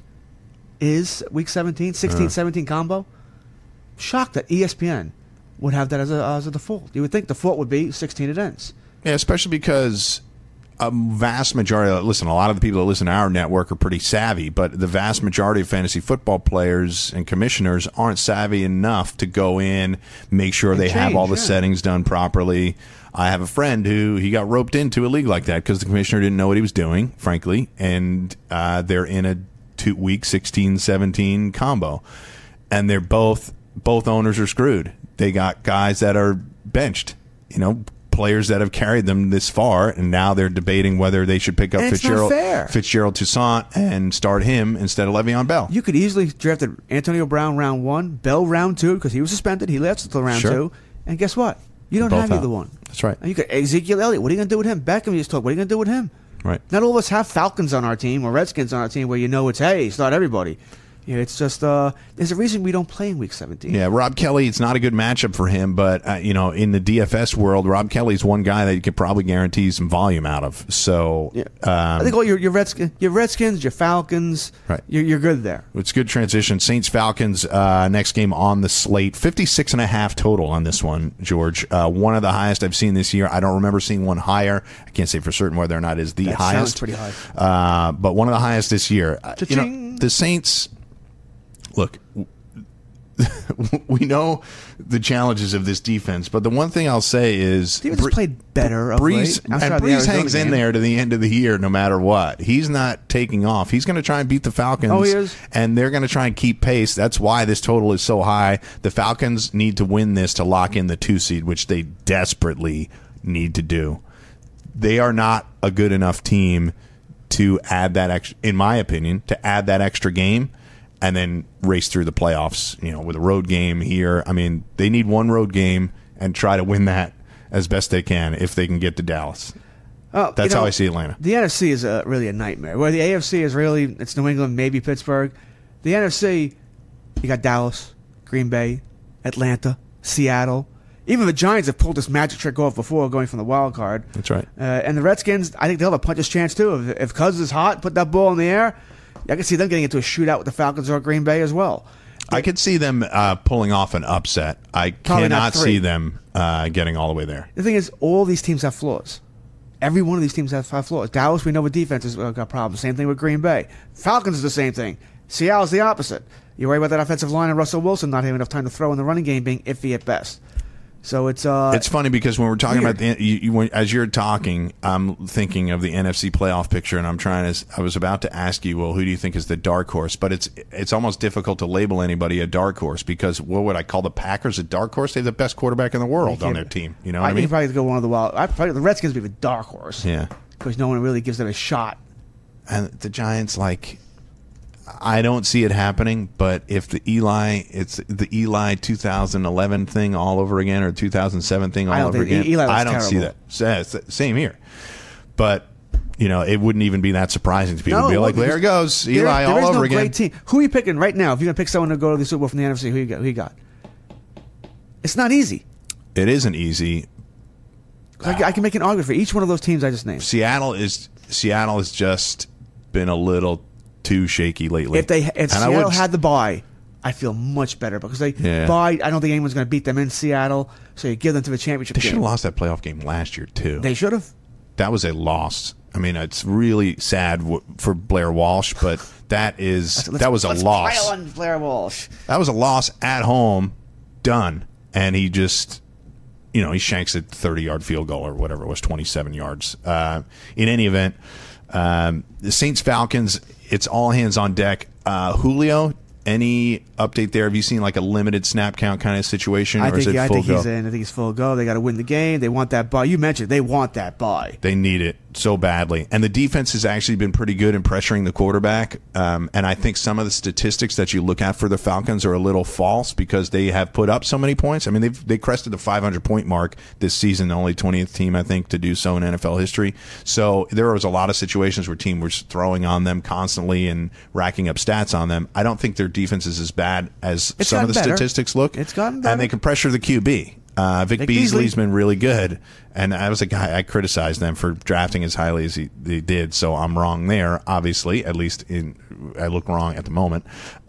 is Week 17, 16-17 combo. Shocked that ESPN would have that as a default. You would think default would be 16 it ends. Yeah, especially because a vast majority, a lot of the people that listen to our network are pretty savvy, but the vast majority of fantasy football players and commissioners aren't savvy enough to go in, make sure they have all the settings done properly. I have a friend who he got roped into a league like that because the commissioner didn't know what he was doing, frankly, and they're in a 2-week 16-17 combo, and they're both owners are screwed. They got guys that are benched, players that have carried them this far, and now they're debating whether they should pick up Fitzgerald Toussaint and start him instead of Le'Veon Bell. You could easily drafted Antonio Brown round 1, Bell round 2 because he was suspended. He left until round 2, and guess what? You don't have either one. That's right. And you got Ezekiel Elliott. What are you going to do with him? Beckham, you just talked. What are you going to do with him? Right. Not all of us have Falcons on our team or Redskins on our team where it's not everybody. It's just there's a reason we don't play in Week 17. Yeah, Rob Kelly, it's not a good matchup for him, but in the DFS world, Rob Kelly's one guy that you could probably guarantee some volume out of. So I think all your Redskins, your Falcons, right. You're good there. It's good transition. Saints Falcons next game on the slate. 56.5 total on this one, George. One of the highest I've seen this year. I don't remember seeing one higher. I can't say for certain whether or not it's the highest. Sounds pretty high. But one of the highest this year. The Saints. Look, we know the challenges of this defense, but the one thing I'll say is defense played better. Breeze hangs in there to the end of the year no matter what. He's not taking off. He's going to try and beat the Falcons. Oh, he is? And they're going to try and keep pace. That's why this total is so high. The Falcons need to win this to lock in the 2 seed, which they desperately need to do. They are not a good enough team to add that in my opinion, to add that extra game and then race through the playoffs, with a road game here. I mean, they need one road game and try to win that as best they can if they can get to Dallas. That's how I see Atlanta. The NFC is really a nightmare. Where the AFC is really, it's New England, maybe Pittsburgh. The NFC, you got Dallas, Green Bay, Atlanta, Seattle. Even the Giants have pulled this magic trick off before, going from the wild card. That's right. And the Redskins, I think they'll have a puncher's chance too. If Cousins is hot, put that ball in the air, I can see them getting into a shootout with the Falcons or Green Bay as well. I could see them pulling off an upset. I Probably cannot not 3. see them getting all the way there. The thing is, all these teams have flaws. Every one of these teams has 5 flaws. Dallas, we know with defense has got problems. Same thing with Green Bay. Falcons is the same thing. Seattle's the opposite. You worry about that offensive line and Russell Wilson not having enough time to throw in the running game being iffy at best. So it's funny because when we're talking weird. about as you're talking, I'm thinking of the NFC playoff picture, and I was about to ask you, well, who do you think is the dark horse? But it's almost difficult to label anybody a dark horse because what would I call the Packers a dark horse? They have the best quarterback in the world on their team. You know what I mean? I'd probably go one of the wild. The Redskins would be the dark horse. Yeah, because no one really gives it a shot. And the Giants, I don't see it happening, but if it's the Eli 2011 thing all over again or 2007 thing all over again, I don't see that. Same here. But, it wouldn't even be that surprising to people. No, be like, there goes Eli all over again. Great team. Who are you picking right now? If you're going to pick someone to go to the Super Bowl from the NFC, who you got? It's not easy. It isn't easy. I can make an argument for each one of those teams I just named. Seattle has just been a little too shaky lately. If Seattle had the bye, I feel much better because bye. I don't think anyone's going to beat them in Seattle. So you give them to the championship. They should have lost that playoff game last year too. They should have. That was a loss. I mean, it's really sad for Blair Walsh, but that was a loss. Pile on Blair Walsh. That was a loss at home, done, and he just. He shanks a 30-yard field goal or whatever it was, 27 yards. In any event, the Saints-Falcons, it's all hands on deck. Julio, any update there? Have you seen a limited snap count kind of situation? I think full go? He's in. I think he's full go. They got to win the game. They want that bye. You mentioned they want that bye. They need it so badly. And the defense has actually been pretty good in pressuring the quarterback. And I think some of the statistics that you look at for the Falcons are a little false because they have put up so many points. I mean, they crested the 500-point mark this season, the only 20th team, I think, to do so in NFL history. So there was a lot of situations where teams were throwing on them constantly and racking up stats on them. I don't think their defense is as bad as some of the statistics look. It's gotten better. And they can pressure the QB. Vic Beasley's been really good, and I was a guy I criticized them for drafting as highly as they did, so I'm wrong there. Obviously, at least I look wrong at the moment,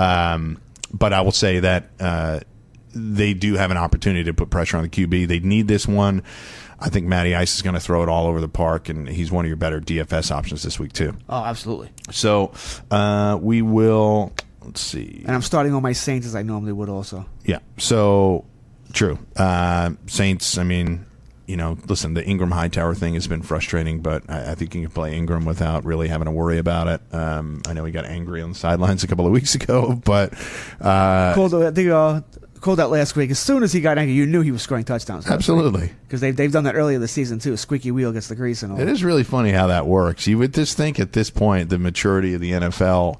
but I will say that they do have an opportunity to put pressure on the QB. They need this one. I think Matty Ice is going to throw it all over the park, and he's one of your better DFS options this week too. Oh, absolutely. So we will. Let's see. And I'm starting on my Saints as I normally would also. Yeah. So. True. Saints, I mean, listen, the Ingram Hightower thing has been frustrating, but I think you can play Ingram without really having to worry about it. I know he got angry on the sidelines a couple of weeks ago, but... called that last week. As soon as he got angry, you knew he was scoring touchdowns. Absolutely. Because they've done that earlier this season, too. Squeaky wheel gets the grease and all. It is really funny how that works. You would just think at this point, the maturity of the NFL,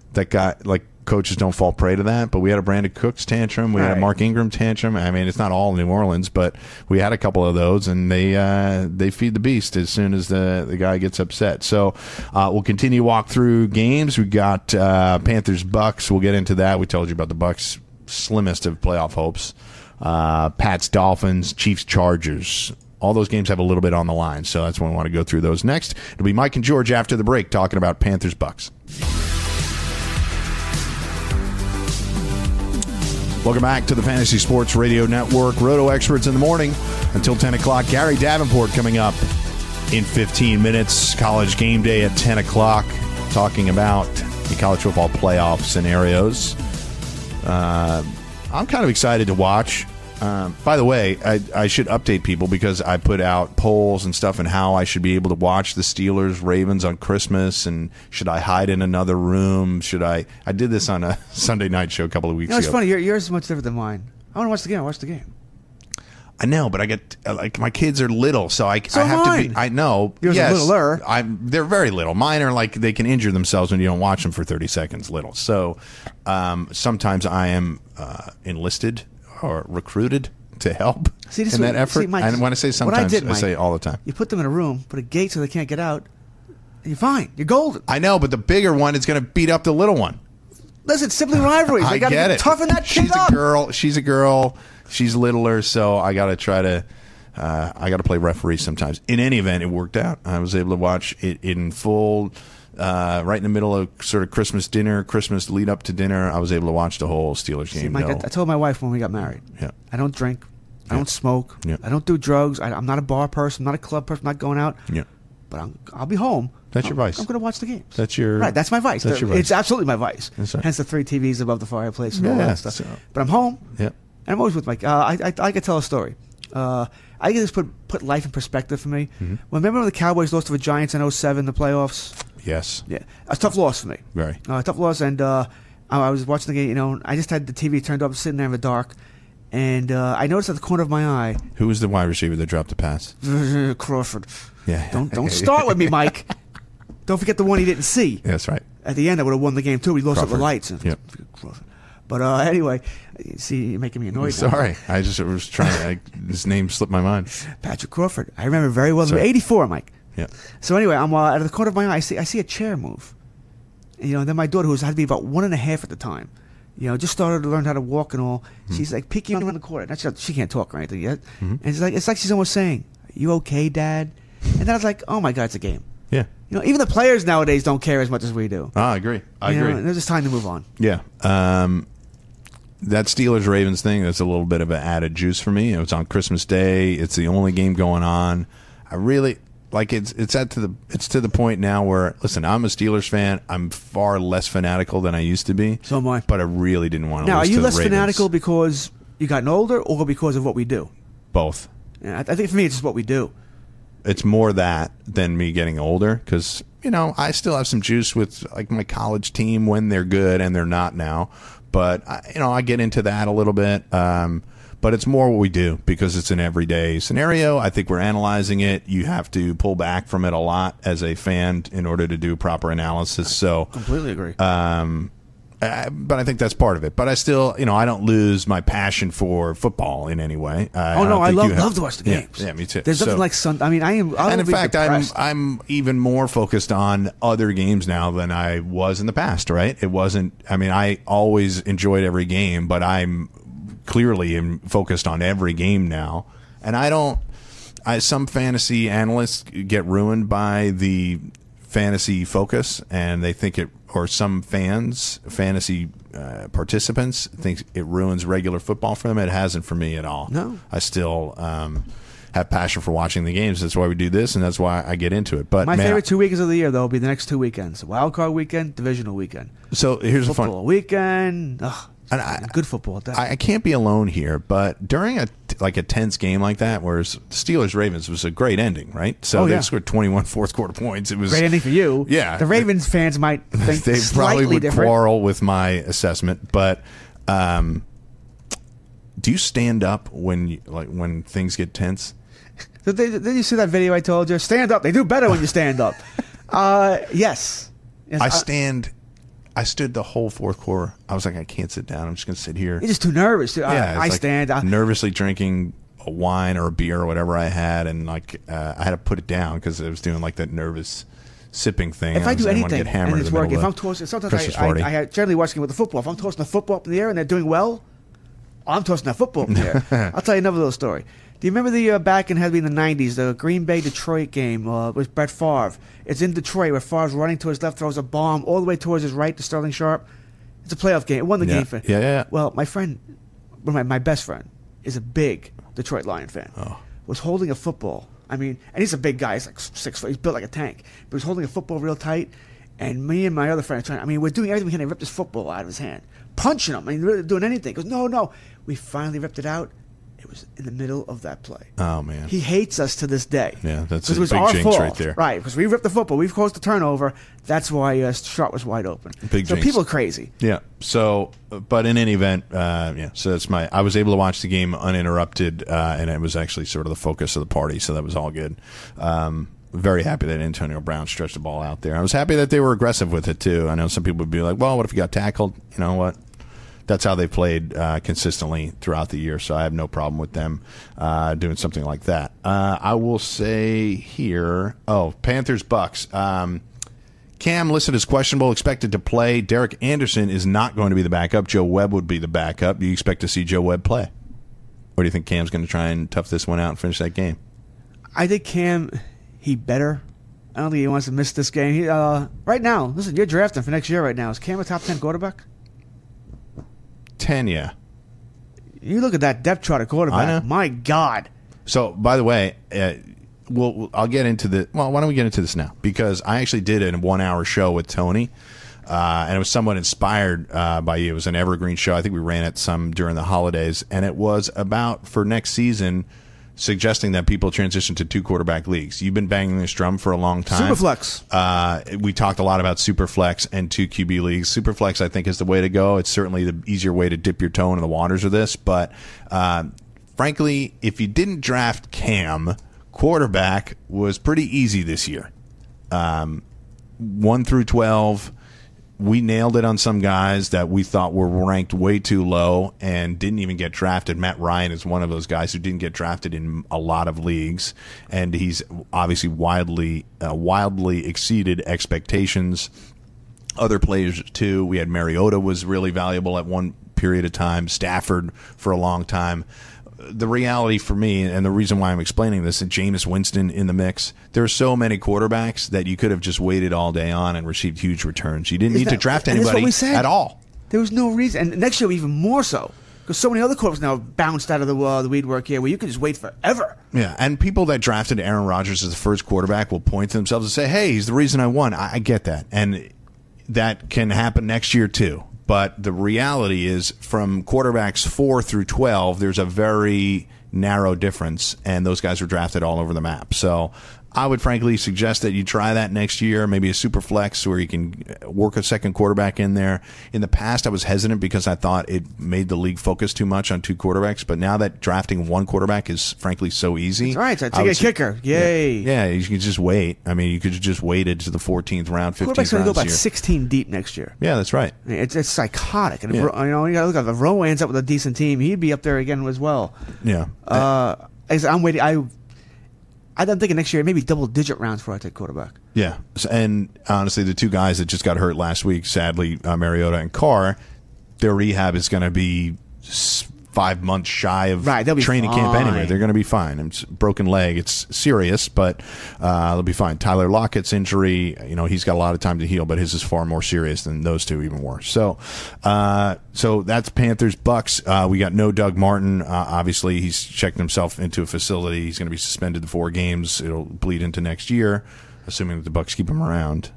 coaches don't fall prey to that, but we had a Brandon Cooks tantrum. We had a Mark Ingram tantrum. I mean, it's not all New Orleans, but we had a couple of those, and they feed the beast as soon as the guy gets upset. So we'll continue to walk through games. We got Panthers-Bucks. We'll get into that. We told you about the Bucks' slimmest of playoff hopes. Pats-Dolphins, Chiefs-Chargers. All those games have a little bit on the line, so that's when we want to go through those next. It'll be Mike and George after the break talking about Panthers-Bucks. Welcome back to the Fantasy Sports Radio Network. Roto Experts in the morning until 10 o'clock. Gary Davenport coming up in 15 minutes. College game day at 10 o'clock. Talking about the college football playoff scenarios. I'm kind of excited to watch. By the way, I should update people because I put out polls and stuff and how I should be able to watch the Steelers-Ravens on Christmas, and should I hide in another room? I did this on a Sunday night show a couple of weeks ago. It's funny. Yours is much different than mine. I want to watch the game. I watch the game. I know, but I get my kids are little, so I have mine. to be. I know. Yours are littler. They're very little. Mine are they can injure themselves when you don't watch them for 30 seconds. Little. So sometimes I am enlisted or recruited to help in that effort. Mike, and when I say sometimes, I say all the time. You put them in a room, put a gate so they can't get out, and you're fine. You're golden. I know, but the bigger one is going to beat up the little one. Listen, sibling rivalries. I They got get to it. toughen that kid She's up. a girl. She's a girl. She's littler, so I got to try to. I got to play referee sometimes. In any event, it worked out. I was able to watch it in full, right in the middle of sort of Christmas dinner, Christmas lead up to dinner. I was able to watch the whole Steelers game. See, Mike, I told my wife when we got married. Yeah. I don't drink. I don't smoke. Yeah. I don't do drugs. I'm not a bar person. I'm not a club person. I'm not going out. Yeah. But I'll be home. That's your vice. I'm going to watch the games. That's your right. That's my vice. That's your vice. It's absolutely my vice. That's right. Hence the 3 TVs above the fireplace and all Yeah, that stuff. so- But I'm home. Yeah. And I'm always with Mike. I could tell a story. I can just put life in perspective for me. Mm-hmm. Well, remember when the Cowboys lost to the Giants in 2007, the playoffs? Yes. Yeah, a tough loss for me. Very. Tough loss, and I was watching the game. I just had the TV turned up, sitting there in the dark, and I noticed at the corner of my eye, Who was the wide receiver that dropped the pass? Crawford. Yeah. Don't start with me, Mike. Don't forget the one he didn't see. That's right. At the end, I would have won the game too. We lost at the Crawford. lights. Yep. But anyway, see, you're making me annoyed. now. Sorry, I just was trying. His name slipped my mind. Patrick Crawford. I remember very well. Sorry. 84, Mike. Yeah. So anyway, I'm out of the corner of my eye. I see a chair move. And, then my daughter, who had to be about 1.5 at the time, just started to learn how to walk and all. She's like peeking around the corner. She can't talk or anything yet. And it's like she's almost saying, "You okay, Dad?" And then I was like, "Oh my God, it's a game." Yeah. Even the players nowadays don't care as much as we do. I agree. I You know, agree. and there's just time to move on. Yeah. That Steelers Ravens thing, that's a little bit of an added juice for me. It was on Christmas Day. It's the only game going on. I really like it's to the point now where, listen, I'm a Steelers fan. I'm far less fanatical than I used to be. So am I. But I really didn't want to Now, lose are you to the less Ravens. fanatical because you gotten older or because of what we do? Both. Yeah, I think for me, it's just what we do. It's more that than me getting older because, I still have some juice with like my college team when they're good and they're not now. But, I get into that a little bit. But it's more what we do because it's an everyday scenario. I think we're analyzing it. You have to pull back from it a lot as a fan in order to do proper analysis. So Completely agree. but I think that's part of it. But I still, I don't lose my passion for football in any way. I love to watch the games. Yeah, me too. There's nothing like Sunday. I mean, And in fact, depressed. I'm even more focused on other games now than I was in the past. Right? It wasn't. I mean, I always enjoyed every game, but I'm clearly focused on every game now. And I don't. Some fantasy analysts get ruined by the fantasy focus, and they think it, or some fantasy participants think it ruins regular football for them. It hasn't for me at all. No. I still have passion for watching the games. That's why we do this, and that's why I get into it. But My man, favorite 2 weekends of the year, though, will be the next 2 weekends: Wild Card weekend, Divisional weekend, So here's the football fun. weekend. Ugh, And I- good football at that. I can't be alone here, but during a tense game like that, whereas the Steelers-Ravens was a great ending, right? So Oh, they yeah. scored 21 fourth-quarter points. It was Great ending for you. Yeah. The Ravens fans might think they slightly probably would different. quarrel with my assessment, but do you stand up when things get tense? Did you see that video I told you? Stand up. They do better when you stand up. Yes. Yes, I stood the whole fourth quarter. I was like, I can't sit down. I'm just going to sit here. You're just too nervous. Yeah, it's I like stand. nervously drinking a wine or a beer or whatever I had, and I had to put it down because I was doing like that nervous sipping thing. If I do didn't want to anything get hammered and in it's the middle working, if of I'm the tossing, sometimes Christmas party. I generally watching with the football. If I'm tossing the football up in the air and they're doing well, I'm tossing that football up in the air. I'll tell you another little story. Do you remember the back in, had to be in the 90s, the Green Bay Detroit game with Brett Favre? It's in Detroit where Favre's running to his left, throws a bomb all the way towards his right to Sterling Sharp. It's a playoff game. It won the game for Yeah. Well, my friend, my best friend, is a big Detroit Lion fan. Oh. Was holding a football. I mean, and he's a big guy. He's like 6 foot. He's built like a tank. But he's holding a football real tight. And me and my other friend are trying. I mean, we're doing everything we can to rip this football out of his hand, punching him. I mean, really doing anything. He goes, no. We finally ripped it out. It was in the middle of that play. Oh man. He hates us to this day. Yeah, that's 'Cause a it was big our jinx fault. right there. Right, because we ripped the football. We've caused the turnover. That's why Sharp was wide open. Big so jinx. people are crazy. Yeah. So, but in any event, So that's I was able to watch the game uninterrupted, and it was actually sort of the focus of the party. So that was all good. Very happy that Antonio Brown stretched the ball out there. I was happy that they were aggressive with it too. I know some people would be like, "Well, what if he got tackled?" You know what? That's how they played consistently throughout the year. So I have no problem with them doing something like that. I will say here, Panthers Bucks. Cam listed as questionable, expected to play. Derek Anderson is not going to be the backup. Joe Webb would be the backup. Do you expect to see Joe Webb play? Or do you think Cam's going to try and tough this one out and finish that game? I think Cam, he better. I don't think he wants to miss this game. He, right now, listen, you're drafting for next year right now. Is Cam a top 10 quarterback? 10, yeah. You look at that depth chart of quarterback. I know. My God. So, by the way, I'll get into the. Well, why don't we get into this now? Because I actually did a 1-hour show with Tony, and it was somewhat inspired by you. It was an evergreen show. I think we ran it some during the holidays, and it was about for next season, suggesting that people transition to 2 quarterback leagues. You've been banging this drum for a long time. Superflex. We talked a lot about Superflex and 2 QB leagues. Superflex, I think, is the way to go. It's certainly the easier way to dip your toe into the waters of this. But frankly, if you didn't draft Cam, quarterback was pretty easy this year. 1 through 12. We nailed it on some guys that we thought were ranked way too low and didn't even get drafted. Matt Ryan is one of those guys who didn't get drafted in a lot of leagues, and he's obviously wildly exceeded expectations. Other players, too. We had Mariota was really valuable at one period of time, Stafford for a long time. The reality for me, and the reason why I'm explaining this, and Jameis Winston in the mix, there are so many quarterbacks that you could have just waited all day on and received huge returns. You didn't need to draft anybody at all. There was no reason. And next year, even more so. Because so many other quarterbacks now bounced out of the weedwork here where you can just wait forever. Yeah, and people that drafted Aaron Rodgers as the first quarterback will point to themselves and say, hey, he's the reason I won. I get that. And that can happen next year, too. But the reality is, from quarterbacks 4 through 12, there's a very narrow difference, and those guys were drafted all over the map. So I would frankly suggest that you try that next year, maybe a super flex where you can work a second quarterback in there. In the past, I was hesitant because I thought it made the league focus too much on 2 quarterbacks. But now that drafting 1 quarterback is frankly so easy. That's right. So take a kicker. Yay. Yeah, you can just wait. I mean, you could just waited to the 14th round, 15th round. Quarterback's going to go about 16 deep next year. Yeah, that's right. I mean, it's psychotic. And you got to look at if Romo ends up with a decent team, he'd be up there again as well. Yeah. I'm waiting. I'm thinking next year maybe double-digit rounds before I take quarterback. Yeah, and honestly, the 2 guys that just got hurt last week, sadly, Mariota and Carr, their rehab is going to be 5 months shy of training camp anyway. They're going to be fine. It's a broken leg. It's serious, but they'll be fine. Tyler Lockett's injury, he's got a lot of time to heal, but his is far more serious than those 2, even worse. So that's Panthers Bucks. We got no Doug Martin. Obviously, he's checked himself into a facility. He's going to be suspended to 4 games. It'll bleed into next year, assuming that the Bucks keep him around.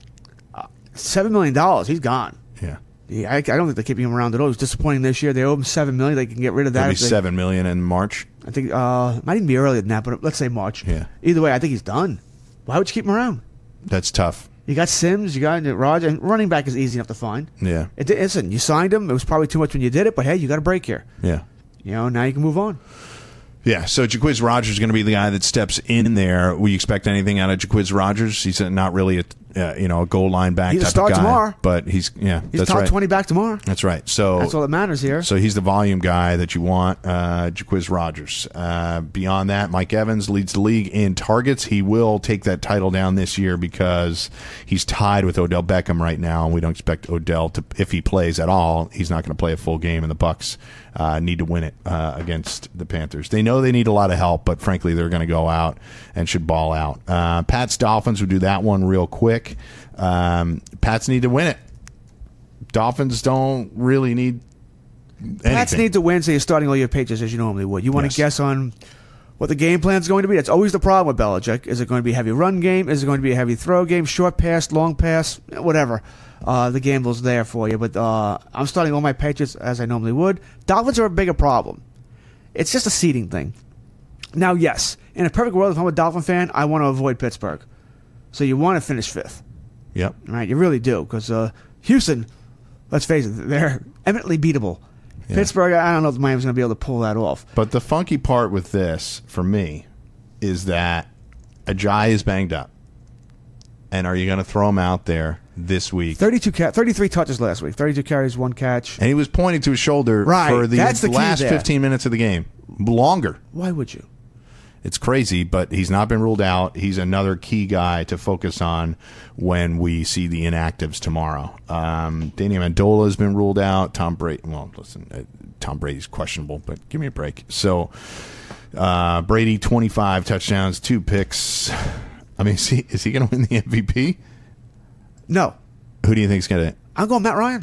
$7 million. He's gone. Yeah. Yeah, I don't think they're keeping him around at all. It was disappointing this year. They owe him $7 million. They can get rid of that. Maybe $7 million in March. I think might even be earlier than that, but let's say March. Yeah. Either way, I think he's done. Why would you keep him around? That's tough. You got Sims, you got Rodgers, and running back is easy enough to find. Yeah. Listen, you signed him. It was probably too much when you did it, but hey, you got a break here. Yeah. Now you can move on. Yeah, so Jaquiz Rodgers is going to be the guy that steps in there. Will you expect anything out of Jaquiz Rodgers? He's not really a goal line back type of guy. He's a start tomorrow. But he's top right. 20 back tomorrow. That's right. So that's all that matters here. So he's the volume guy that you want, Jaquiz Rodgers. Beyond that, Mike Evans leads the league in targets. He will take that title down this year because he's tied with Odell Beckham right now, and we don't expect Odell to, if he plays at all, he's not going to play a full game, and the Bucks need to win it against the Panthers. They know they need a lot of help, but frankly, they're going to go out and should ball out. Pats Dolphins, we'll do that one real quick. Pats need to win it. Dolphins don't really need anything. Pats need to win, so you're starting all your pages as you normally would. You want to guess on what the game plan is going to be. That's always the problem with Belichick. Is it going to be a heavy run game? Is it going to be a heavy throw game? Short pass, long pass, whatever. The gamble's there for you. But I'm starting all my Patriots as I normally would. Dolphins are a bigger problem. It's just a seeding thing. Now, yes, in a perfect world, if I'm a Dolphin fan, I want to avoid Pittsburgh. So you want to finish 5th. Yep. Right, you really do. Because Houston, let's face it, they're eminently beatable. Yeah. Pittsburgh, I don't know if Miami's going to be able to pull that off. But the funky part with this, for me, is that Ajayi is banged up. And are you going to throw him out there this week? 33 touches last week. 32 carries, 1 catch. And he was pointing to his shoulder for the last 15 minutes of the game. Longer. Why would you? It's crazy, but he's not been ruled out. He's another key guy to focus on when we see the inactives tomorrow. Danny Amendola has been ruled out. Tom Brady, well, listen, Tom Brady's questionable, but give me a break. So Brady, 25 touchdowns, 2 picks. I mean, is he going to win the MVP? No. Who do you think is going to? I'm going Matt Ryan.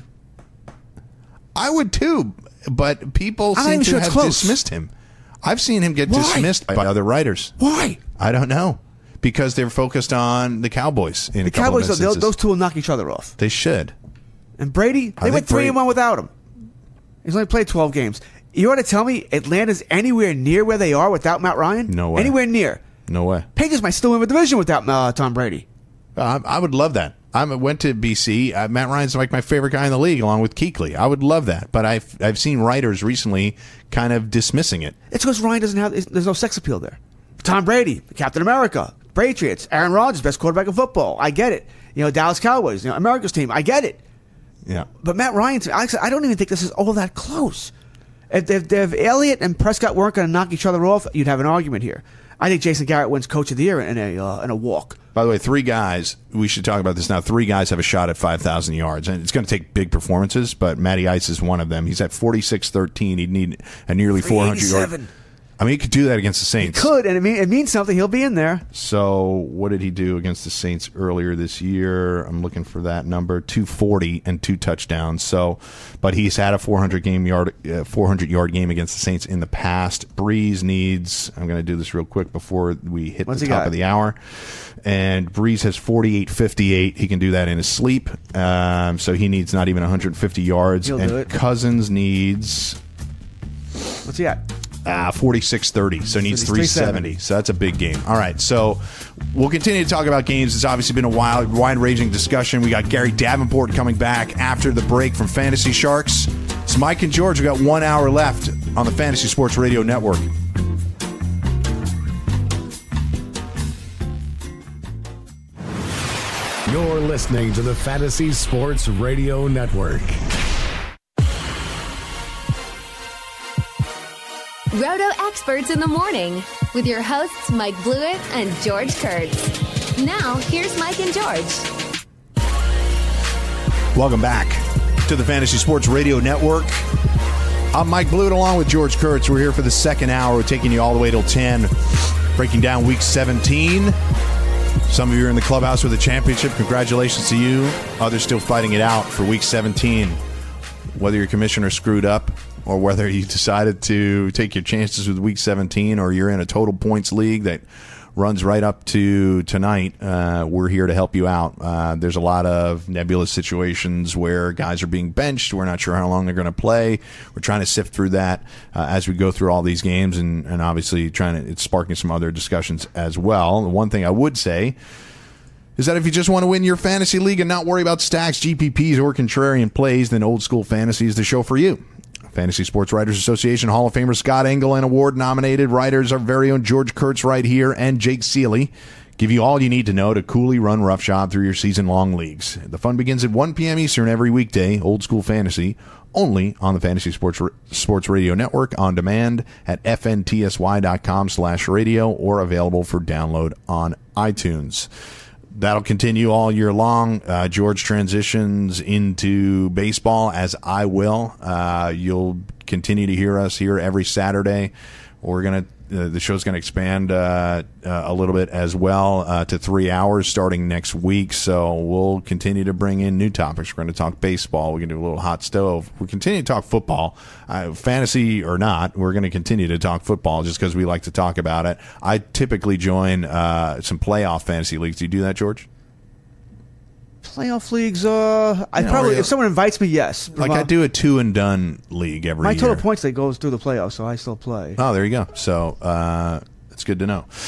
I would too, but people seem to have dismissed him. I've seen him get dismissed by other writers. Why? I don't know. Because they're focused on the Cowboys in a couple of instances. Those two will knock each other off. They should. And Brady, they went 3-1 without him. He's only played 12 games. You want to tell me Atlanta's anywhere near where they are without Matt Ryan? No way. Anywhere near. No way. Patriots might still win the division without Tom Brady. I would love that. I went to BC. Matt Ryan's like my favorite guy in the league, along with Kuechly. I would love that, but I've seen writers recently kind of dismissing it. It's because Ryan doesn't have. There's no sex appeal there. Tom Brady, Captain America, Patriots, Aaron Rodgers, best quarterback in football. I get it. Dallas Cowboys, America's team. I get it. Yeah. But Matt Ryan, I don't even think this is all that close. If Elliott and Prescott weren't going to knock each other off, you'd have an argument here. I think Jason Garrett wins Coach of the Year in a walk. By the way, 3 guys, we should talk about this now. 3 guys have a shot at 5,000 yards, and it's going to take big performances, but Matty Ice is one of them. He's at 46-13. He'd need a nearly 400 yard. I mean, he could do that against the Saints. He could, and it means something. He'll be in there. So what did he do against the Saints earlier this year? I'm looking for that number, 240 and 2 touchdowns. So, but he's had a 400 yard game against the Saints in the past. Breeze needs, I'm going to do this real quick before we hit the top of the hour. And Breeze has 48-58. He can do that in his sleep. So he needs not even 150 yards. He'll do it. Cousins needs... What's he at? 46-30, so needs 370. So that's a big game. All right, so we'll continue to talk about games. It's obviously been a wide-ranging discussion. We got Gary Davenport coming back after the break from Fantasy Sharks. It's Mike and George. We've got 1 hour left on the Fantasy Sports Radio Network. You're listening to the Fantasy Sports Radio Network. Roto Experts in the Morning with your hosts Mike Blewett and George Kurtz. Now, here's Mike and George. Welcome back to the Fantasy Sports Radio Network. I'm Mike Blewett along with George Kurtz. We're here for the second hour. We're taking you all the way till 10, breaking down Week 17. Some of you are in the clubhouse with a championship. Congratulations to you. Others still fighting it out for Week 17. Whether your commissioner screwed up or whether you decided to take your chances with Week 17 or you're in a total points league that runs right up to tonight, we're here to help you out. There's a lot of nebulous situations where guys are being benched. We're not sure how long they're going to play. We're trying to sift through that as we go through all these games and obviously it's sparking some other discussions as well. The one thing I would say is that if you just want to win your fantasy league and not worry about stacks, GPPs, or contrarian plays, then Old School Fantasy is the show for you. Fantasy Sports Writers Association Hall of Famer Scott Engel and award-nominated writers, our very own George Kurtz right here, and Jake Seeley give you all you need to know to coolly run roughshod through your season-long leagues. The fun begins at 1 p.m. Eastern every weekday, Old School Fantasy, only on the Fantasy Sports Radio Network, on demand at fntsy.com/radio, or available for download on iTunes. That'll continue all year long. George transitions into baseball, as I will. You'll continue to hear us here every Saturday. We're gonna the show's going to expand a little bit as well to 3 hours starting next week. So we'll continue to bring in new topics. We're going to talk baseball. We're going to do a little hot stove. We'll continue to talk football, fantasy or not. We're going to continue to talk football just because we like to talk about it. I typically join some playoff fantasy leagues. Do you do that, George? Playoff leagues, if someone invites me, yes. Like I do a 2-and-done league every year. My total points league goes through the playoffs, so I still play. Oh, there you go. So it's good to know.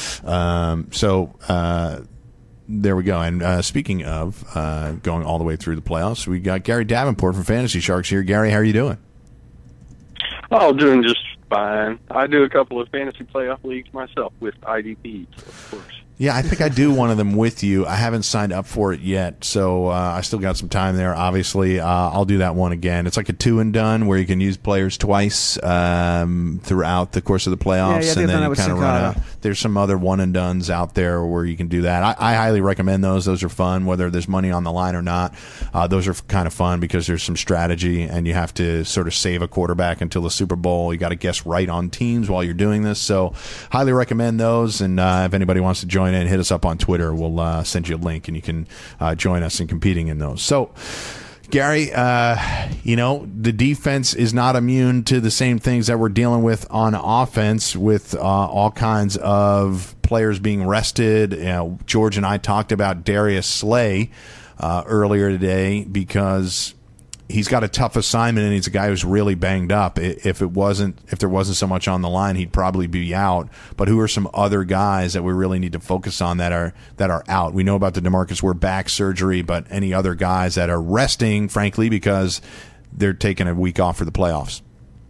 There we go. And speaking of going all the way through the playoffs, we got Gary Davenport from Fantasy Sharks here. Gary, how are you doing? Oh, doing just fine. I do a couple of fantasy playoff leagues myself with IDPs, of course. Yeah, I think I do one of them with you. I haven't signed up for it yet, so I still got some time there. Obviously, I'll do that one again. It's like a 2-and-done where you can use players twice throughout the course of the playoffs, and then you kind of run out. There's some other 1-and-dones out there where you can do that. I highly recommend those. Those are fun, whether there's money on the line or not. Those are kind of fun because there's some strategy, and you have to sort of save a quarterback until the Super Bowl. You got to guess right on teams while you're doing this. So, highly recommend those. And if anybody wants to join in, hit us up on Twitter. We'll send you a link, and you can join us in competing in those. So, Gary, the defense is not immune to the same things that we're dealing with on offense, with all kinds of players being rested. George and I talked about Darius Slay earlier today because he's got a tough assignment, and he's a guy who's really banged up. If there wasn't so much on the line, he'd probably be out. But who are some other guys that we really need to focus on that are out? We know about the DeMarcus Ware back surgery, but any other guys that are resting, frankly, because they're taking a week off for the playoffs?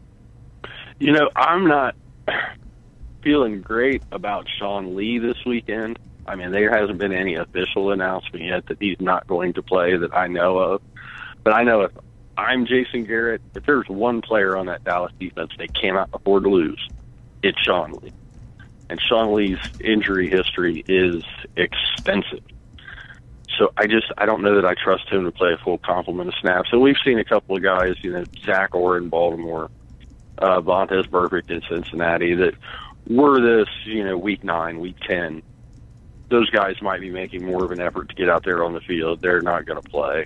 I'm not feeling great about Sean Lee this weekend. I mean, there hasn't been any official announcement yet that he's not going to play that I know of. But I know if I'm Jason Garrett, if there's one player on that Dallas defense they cannot afford to lose, it's Sean Lee. And Sean Lee's injury history is extensive. So I don't know that I trust him to play a full complement of snaps. And we've seen a couple of guys, Zach Orr in Baltimore, Vontaze Burfict in Cincinnati, that were this, week 9, week 10. Those guys might be making more of an effort to get out there on the field. They're not going to play.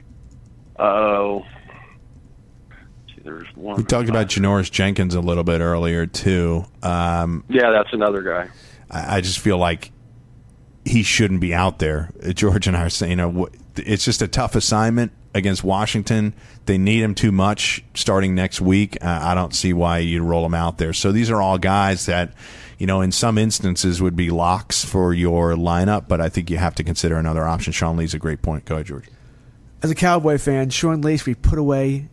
There's one. We talked about Janoris Jenkins a little bit earlier too. Yeah, that's another guy. I just feel like he shouldn't be out there. George and I are saying, it's just a tough assignment against Washington. They need him too much starting next week. I don't see why you roll him out there. So these are all guys that, in some instances would be locks for your lineup, but I think you have to consider another option. Sean Lee's a great point. Go ahead, George. As a Cowboy fan, Sean Lee should be put away,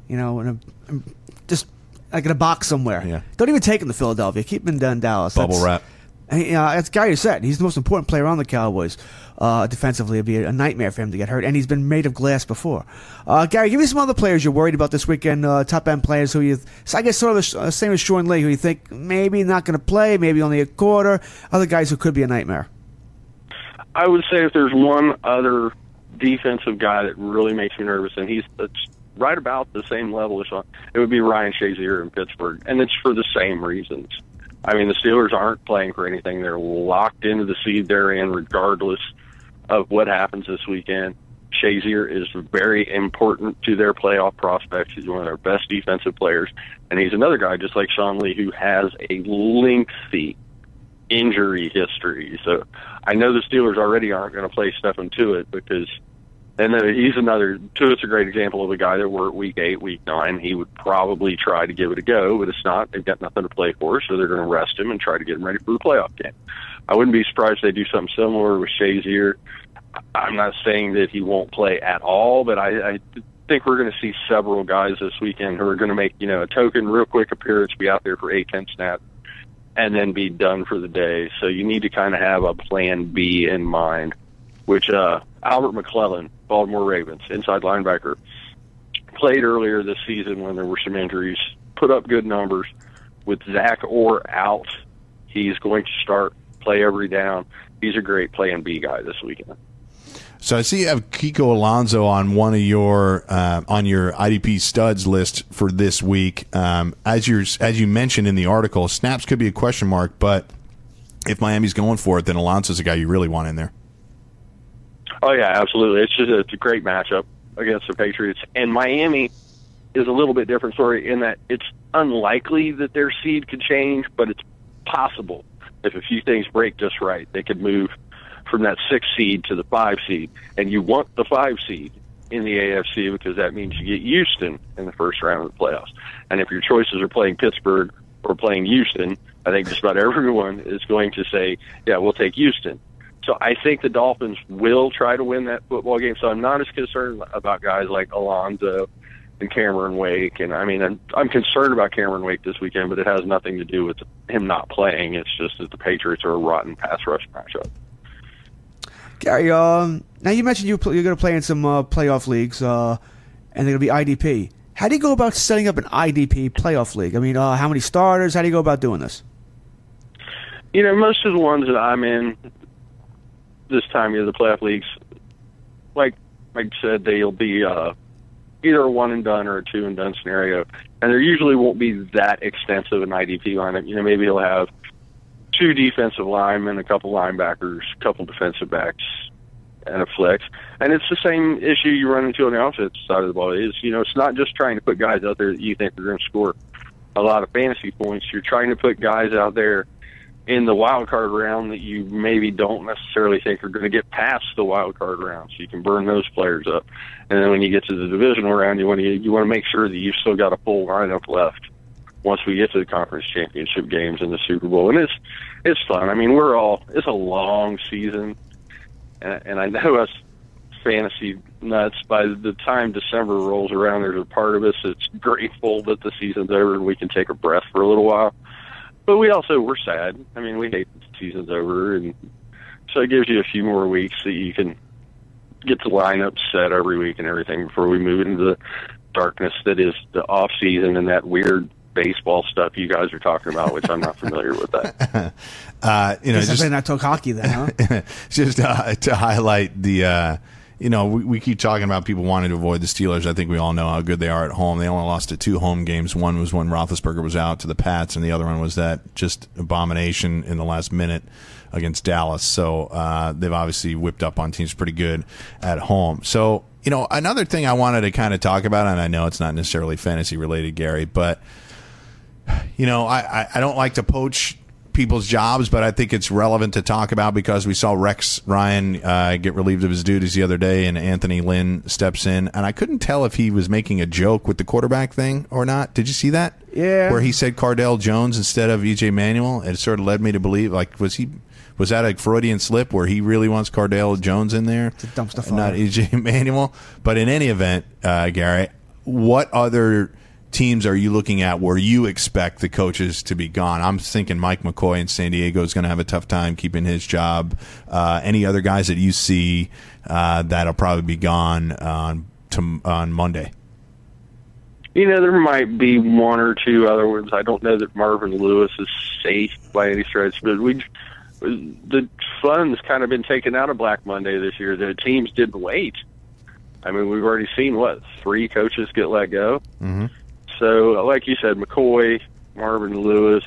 just like in a box somewhere. Yeah. Don't even take him to Philadelphia. Keep him in Dallas. Bubble wrap. That's Gary said. He's the most important player on the Cowboys. Defensively, it'd be a nightmare for him to get hurt, and he's been made of glass before. Gary, give me some other players you're worried about this weekend, top-end players who I guess sort of the same as Sean Lee, who you think maybe not going to play, maybe only a quarter, other guys who could be a nightmare. I would say if there's one other defensive guy that really makes me nervous, and he's right about the same level as Sean, it would be Ryan Shazier in Pittsburgh, and it's for the same reasons. I mean, the Steelers aren't playing for anything. They're locked into the seed they're in regardless of what happens this weekend. Shazier is very important to their playoff prospects. He's one of their best defensive players, and he's another guy, just like Sean Lee, who has a lengthy injury history. So I know the Steelers already aren't going to play Stephen Tuitt because and then he's another. Tuitt's a great example of a guy that we're at week 8, week 9. He would probably try to give it a go, but it's not. They've got nothing to play for, so they're going to rest him and try to get him ready for the playoff game. I wouldn't be surprised if they do something similar with Shazier. I'm not saying that he won't play at all, but I think we're going to see several guys this weekend who are going to make a token, real quick appearance, be out there for 8-10 snaps, and then be done for the day. So you need to kind of have a plan B in mind, which Albert McClellan, Baltimore Ravens, inside linebacker, played earlier this season when there were some injuries, put up good numbers. With Zach Orr out, he's going to start, play every down. He's a great plan B guy this weekend. So I see you have Kiko Alonso on one of your on your IDP studs list for this week. As you mentioned in the article, snaps could be a question mark, but if Miami's going for it, then Alonso's a guy you really want in there. Oh yeah, absolutely. It's a great matchup against the Patriots, and Miami is a little bit different story in that it's unlikely that their seed could change, but it's possible if a few things break just right, they could move from that 6 seed to the 5 seed, and you want the 5 seed in the AFC because that means you get Houston in the first round of the playoffs. And if your choices are playing Pittsburgh or playing Houston, I think just about everyone is going to say, yeah, we'll take Houston. So I think the Dolphins will try to win that football game. So I'm not as concerned about guys like Alonso and Cameron Wake. And I mean, I'm concerned about Cameron Wake this weekend, but it has nothing to do with him not playing. It's just that the Patriots are a rotten pass rush matchup. Gary, now you mentioned you're going to play in some playoff leagues, and they're going to be IDP. How do you go about setting up an IDP playoff league? I mean, how many starters? How do you go about doing this? Most of the ones that I'm in this time of the playoff leagues, like I said, they'll be either a one and done or a two and done scenario, and there usually won't be that extensive an IDP lineup. Maybe you'll have 2 defensive linemen, a couple linebackers, a couple defensive backs, and a flex. And it's the same issue you run into on the offensive side of the ball. It's not just trying to put guys out there that you think are going to score a lot of fantasy points. You're trying to put guys out there in the wild card round that you maybe don't necessarily think are going to get past the wild card round, so you can burn those players up. And then when you get to the divisional round, you want to make sure that you've still got a full lineup left once we get to the conference championship games and the Super Bowl. And it's fun. I mean, it's a long season, and I know us fantasy nuts, by the time December rolls around, there's a part of us that's grateful that the season's over and we can take a breath for a little while. But we're sad. I mean, we hate that the season's over, and so it gives you a few more weeks that you can get the lineup set every week and everything before we move into the darkness that is the off season and that weird baseball stuff you guys are talking about, which I'm not familiar with that. Just not talk hockey then, huh? Just to highlight the. We keep talking about people wanting to avoid the Steelers. I think we all know how good they are at home. They only lost to 2 home games. One was when Roethlisberger was out to the Pats, and the other one was that just abomination in the last minute against Dallas. So they've obviously whipped up on teams pretty good at home. So, another thing I wanted to kind of talk about, and I know it's not necessarily fantasy related, Gary, but, I don't like to poach people's jobs, but I think it's relevant to talk about because we saw Rex Ryan get relieved of his duties the other day, and Anthony Lynn steps in, and I couldn't tell if he was making a joke with the quarterback thing or not. Did you see that? Yeah. Where he said Cardale Jones instead of E.J. Manuel. It sort of led me to believe, was that a Freudian slip where he really wants Cardale Jones in there? It's a dumpster fire. Not E.J. Manuel. But in any event, Gary, what other teams are you looking at where you expect the coaches to be gone? I'm thinking Mike McCoy in San Diego is going to have a tough time keeping his job. Any other guys that you see that'll probably be gone on Monday? There might be one or two other ones. I don't know that Marvin Lewis is safe by any stretch, but the fun's kind of been taken out of Black Monday this year. The teams didn't wait. I mean, we've already seen, 3 coaches get let go? Mm-hmm. So, like you said, McCoy, Marvin Lewis.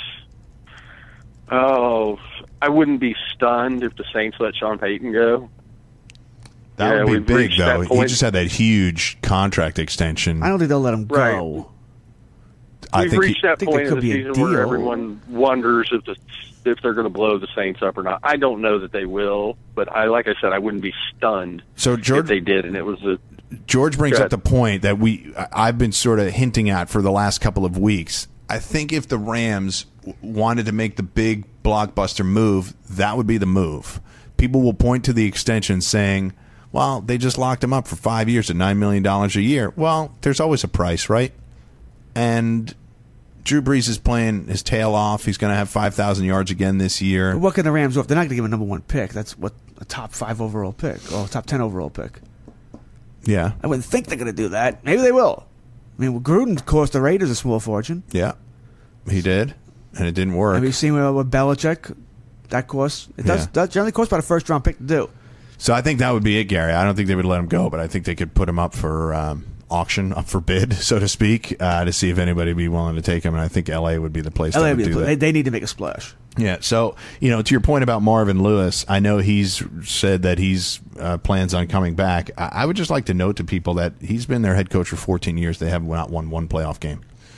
Oh, I wouldn't be stunned if the Saints let Sean Payton go. That would be big, though. He just had that huge contract extension. I don't think they'll let him go. Right. We've reached that point in the season where everyone wonders if they're going to blow the Saints up or not. I don't know that they will, but like I said, I wouldn't be stunned if they did, and it was a... George brings up the point that I've been sort of hinting at for the last couple of weeks. I think if the Rams wanted to make the big blockbuster move, that would be the move. People will point to the extension saying, well, they just locked him up for 5 years at $9 million a year. Well, there's always a price, right? And Drew Brees is playing his tail off. He's going to have 5,000 yards again this year. But what can the Rams do if they're not going to give him a number 1 pick? That's a top 5 overall pick or top 10 overall pick. Yeah. I wouldn't think they're going to do that. Maybe they will. I mean, Gruden cost the Raiders a small fortune. Yeah, he did, and it didn't work. Have you seen with Belichick? That costs. It does generally cost about a first-round pick to do. So I think that would be it, Gary. I don't think they would let him go, but I think they could put him up for auction, up for bid, so to speak, to see if anybody would be willing to take him. And I think L.A. would be the place to do that. They need to make a splash. Yeah, so, to your point about Marvin Lewis, I know he's said that he's plans on coming back. I would just like to note to people that he's been their head coach for 14 years. They have not won 1 playoff game.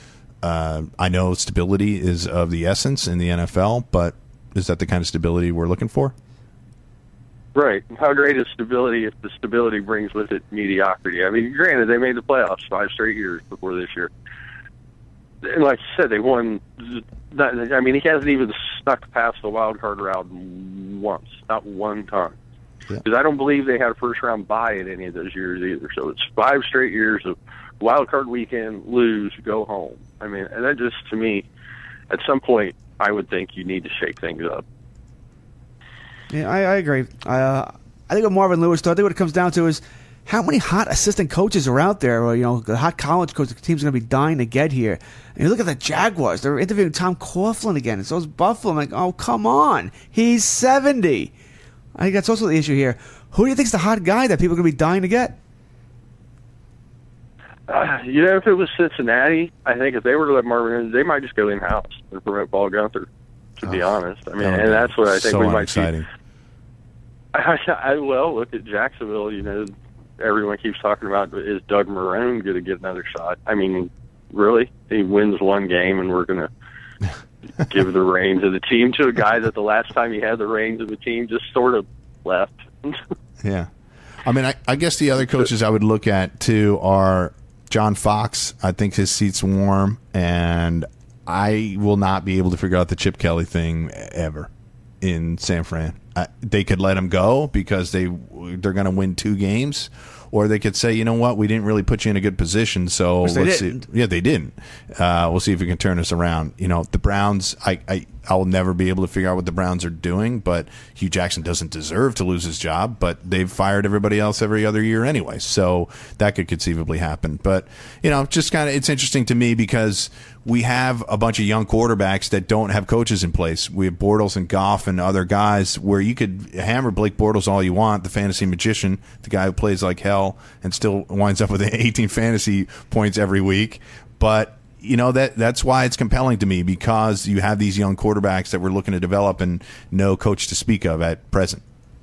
I know stability is of the essence in the NFL, but is that the kind of stability we're looking for? Right. How great is stability if the stability brings with it mediocrity? I mean, granted, they made the playoffs 5 straight years before this year. And like you said, they won. I mean, he hasn't even snuck past the wild card round once, not one time. Because I don't believe they had a first-round bye in any of those years either. So it's 5 straight years of wild card weekend, lose, go home. I mean, and that just, to me, at some point, I would think you need to shake things up. Yeah, I agree. I think what Marvin Lewis thought, I think what it comes down to is how many hot assistant coaches are out there, or the hot college coach the team's going to be dying to get here. And you look at the Jaguars; they're interviewing Tom Coughlin again, and so is Buffalo. I'm like, oh, come on, he's 70. I think that's also the issue here. Who do you think's the hot guy that people are going to be dying to get? If it was Cincinnati, I think if they were to let Marvin in, they might just go in-house and promote Paul Gunther, to be honest. I mean, and that's what I think we might exciting. see. Well, look at Jacksonville. Everyone keeps talking about, is Doug Marrone going to get another shot? I mean, really? He wins one game and we're going to give the reins of the team to a guy that the last time he had the reins of the team just sort of left. Yeah. I mean, I guess the other coaches I would look at, too, are John Fox. I think his seat's warm, and I will not be able to figure out the Chip Kelly thing ever in San Fran. They could let him go because they're going to win 2 games, or they could say, you know what, we didn't really put you in a good position, so let's see. Yeah, they didn't. We'll see if we can turn this around. The Browns, I'll never be able to figure out what the Browns are doing, but Hugh Jackson doesn't deserve to lose his job, but they've fired everybody else every other year anyway, so that could conceivably happen. But, just kind of, it's interesting to me because we have a bunch of young quarterbacks that don't have coaches in place. We have Bortles and Goff and other guys where you could hammer Blake Bortles all you want, the fantasy magician, the guy who plays like hell and still winds up with 18 fantasy points every week. But that's why it's compelling to me, because you have these young quarterbacks that we're looking to develop and no coach to speak of at present.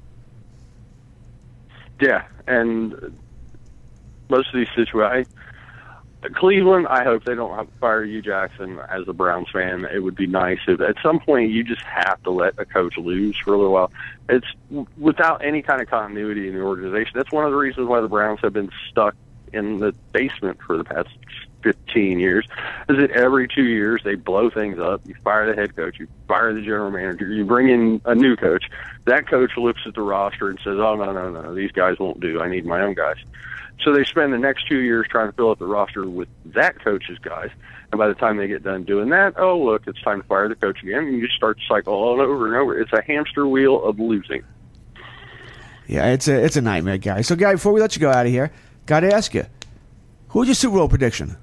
Yeah, and most of these situations, Cleveland, I hope they don't have to fire Hugh Jackson. As a Browns fan, it would be nice if at some point you just have to let a coach lose for a little while. It's without any kind of continuity in the organization. That's one of the reasons why the Browns have been stuck in the basement for the past 15 years, is that every 2 years they blow things up. You fire the head coach, you fire the general manager, you bring in a new coach. That coach looks at the roster and says, oh, no, these guys won't do. I need my own guys. So they spend the next 2 years trying to fill up the roster with that coach's guys. And by the time they get done doing that, oh, look, it's time to fire the coach again. And you just start to cycle all over and over. It's a hamster wheel of losing. Yeah, it's a nightmare, Gary. So, Gary, before we let you go out of here, got to ask you, who's your Super Bowl prediction?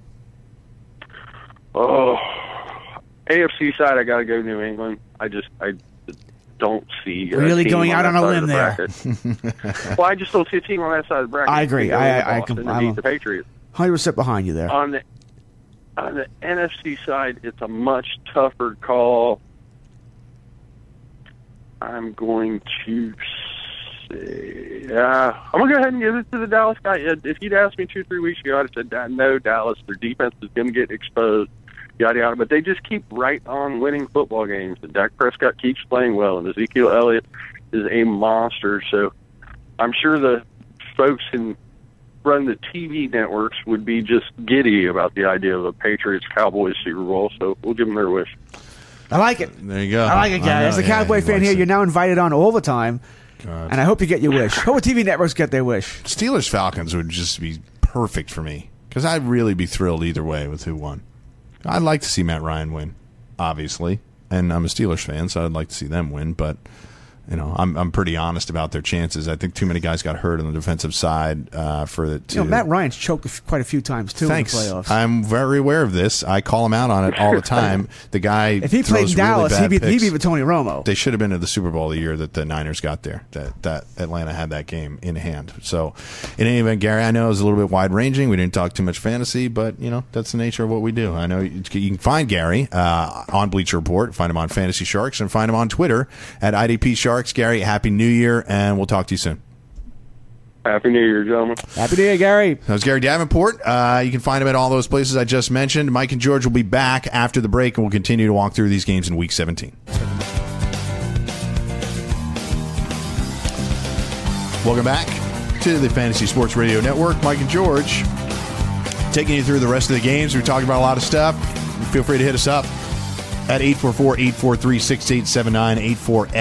Oh, AFC side, I got to go New England. I don't see really going out on a limb there. Well, I just don't see a team on that side of the bracket. I agree. I'm the Patriots. 100% behind you there. On the NFC side, it's a much tougher call. I'm going to say, I'm going to go ahead and give it to the Dallas guy. If you'd asked me 2-3 weeks ago, I'd have said, no, Dallas, their defense is going to get exposed. Yada, yada. But they just keep right on winning football games. And Dak Prescott keeps playing well, and Ezekiel Elliott is a monster. So I'm sure the folks in run the TV networks would be just giddy about the idea of a Patriots-Cowboys Super Bowl. So we'll give them their wish. I like it. There you go. I like it, Gary. As a Cowboy fan here, you're now invited on all the time. God. And I hope you get your wish. Hope TV networks get their wish. Steelers-Falcons would just be perfect for me, because I'd really be thrilled either way with who won. I'd like to see Matt Ryan win, obviously, and I'm a Steelers fan, so I'd like to see them win. But I'm pretty honest about their chances. I think too many guys got hurt on the defensive side for it. Matt Ryan's choked quite a few times too. Thanks. In the playoffs. I'm very aware of this. I call him out on it all the time. The guy, if he played in Dallas, really he'd be with Tony Romo. They should have been to the Super Bowl the year that the Niners got there. That Atlanta had that game in hand. So, in any event, Gary, I know it was a little bit wide ranging. We didn't talk too much fantasy, but that's the nature of what we do. I know you can find Gary on Bleacher Report, find him on Fantasy Sharks, and find him on Twitter at IDP Sharks. Gary, happy New Year, and we'll talk to you soon. Happy New Year, gentlemen. Happy New Year, Gary. That was Gary Davenport. You can find him at all those places I just mentioned. Mike and George will be back after the break, and we'll continue to walk through these games in Week 17. Welcome back to the Fantasy Sports Radio Network. Mike and George taking you through the rest of the games. We're talking about a lot of stuff. Feel free to hit us up at 844-843-6879,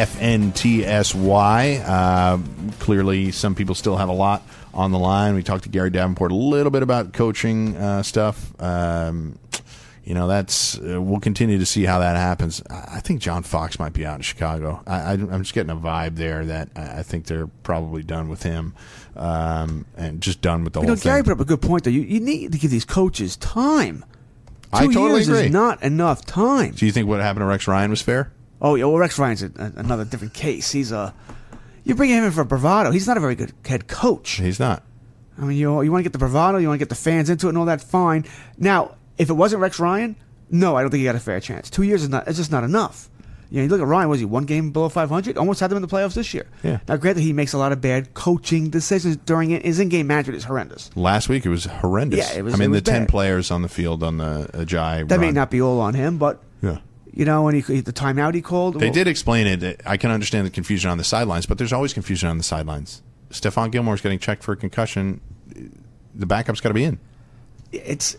84FNTSY. Clearly, some people still have a lot on the line. We talked to Gary Davenport a little bit about coaching stuff. that's we'll continue to see how that happens. I think John Fox might be out in Chicago. I'm just getting a vibe there that I think they're probably done with him, and just done with the whole thing. Gary brought up a good point, though. You need to give these coaches time. 2 I totally years agree. is not enough time. Do you think what happened to Rex Ryan was fair? Oh, yeah, well, Rex Ryan's another different case. You bring him in for bravado. He's not a very good head coach. He's not. I mean, you want to get the bravado, you want to get the fans into it and all that, fine. Now, if it wasn't Rex Ryan, no, I don't think he got a fair chance. 2 years it's just not enough. You look at Ryan, was he one game below 500? Almost had them in the playoffs this year. Yeah. Now, granted, he makes a lot of bad coaching decisions during it. His in-game management is horrendous. Last week it was horrendous. Yeah, it was. The 10 bad. players on the field on the Ajayi That run. may not be all on him, but Yeah. when the timeout he called. They did explain it. I can understand the confusion on the sidelines, but there's always confusion on the sidelines. Stephon Gilmore's getting checked for a concussion. The backup's got to be in. It's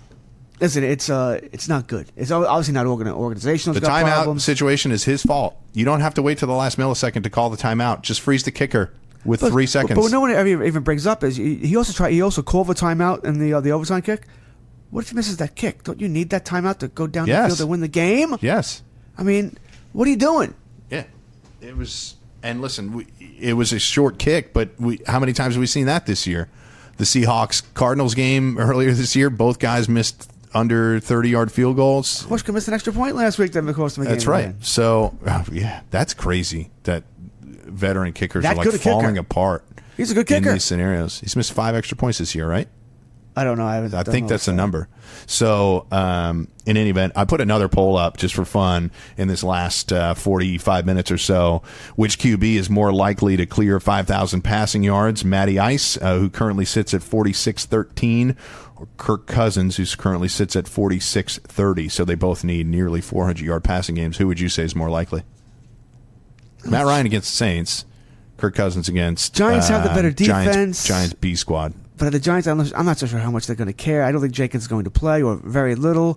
not good. It's obviously not organizational. The timeout situation is his fault. You don't have to wait till the last millisecond to call the timeout. Just freeze the kicker with 3 seconds. But what no one ever even brings up is he also called the timeout in the overtime kick. What if he misses that kick? Don't you need that timeout to go down the field to win the game? Yes. I mean, what are you doing? Yeah. It was. And listen, it was a short kick, but how many times have we seen that this year? The Seahawks-Cardinals game earlier this year, both guys missed under 30-yard field goals. Horschka missed an extra point last week that cost him a game. That's right. Again. So, that's crazy that veteran kickers That are good a falling kicker. apart. He's a good kicker. In these scenarios. He's missed 5 extra points this year, right? I don't know. I think that's the number. So, in any event, I put another poll up just for fun in this last 45 minutes or so. Which QB is more likely to clear 5,000 passing yards? Matty Ice, who currently sits at 46.13, or Kirk Cousins, who currently sits at 46.30. So they both need nearly 400-yard passing games. Who would you say is more likely? Matt Ryan against the Saints. Kirk Cousins against Giants have the better defense. Giants B squad. But the Giants, I'm not so sure how much they're going to care. I don't think Jenkins is going to play, or very little.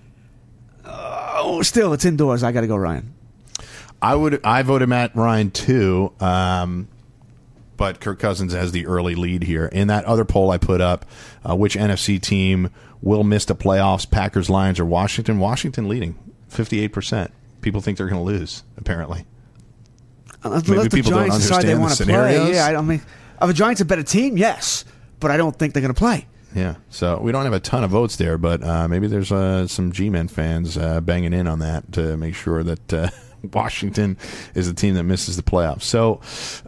Still, it's indoors. I got to go Ryan. I voted Matt Ryan too, but Kirk Cousins has the early lead here. In that other poll I put up, which NFC team will miss the playoffs? Packers, Lions, or Washington? Washington leading 58%. People think they're going to lose. Apparently, Maybe people don't understand they the want to scenarios. play. Yeah, I mean, are the Giants a better team? Yes, but I don't think they're going to play. Yeah, so we don't have a ton of votes there, but maybe there's some G-Men fans banging in on that to make sure that Washington is the team that misses the playoffs. So,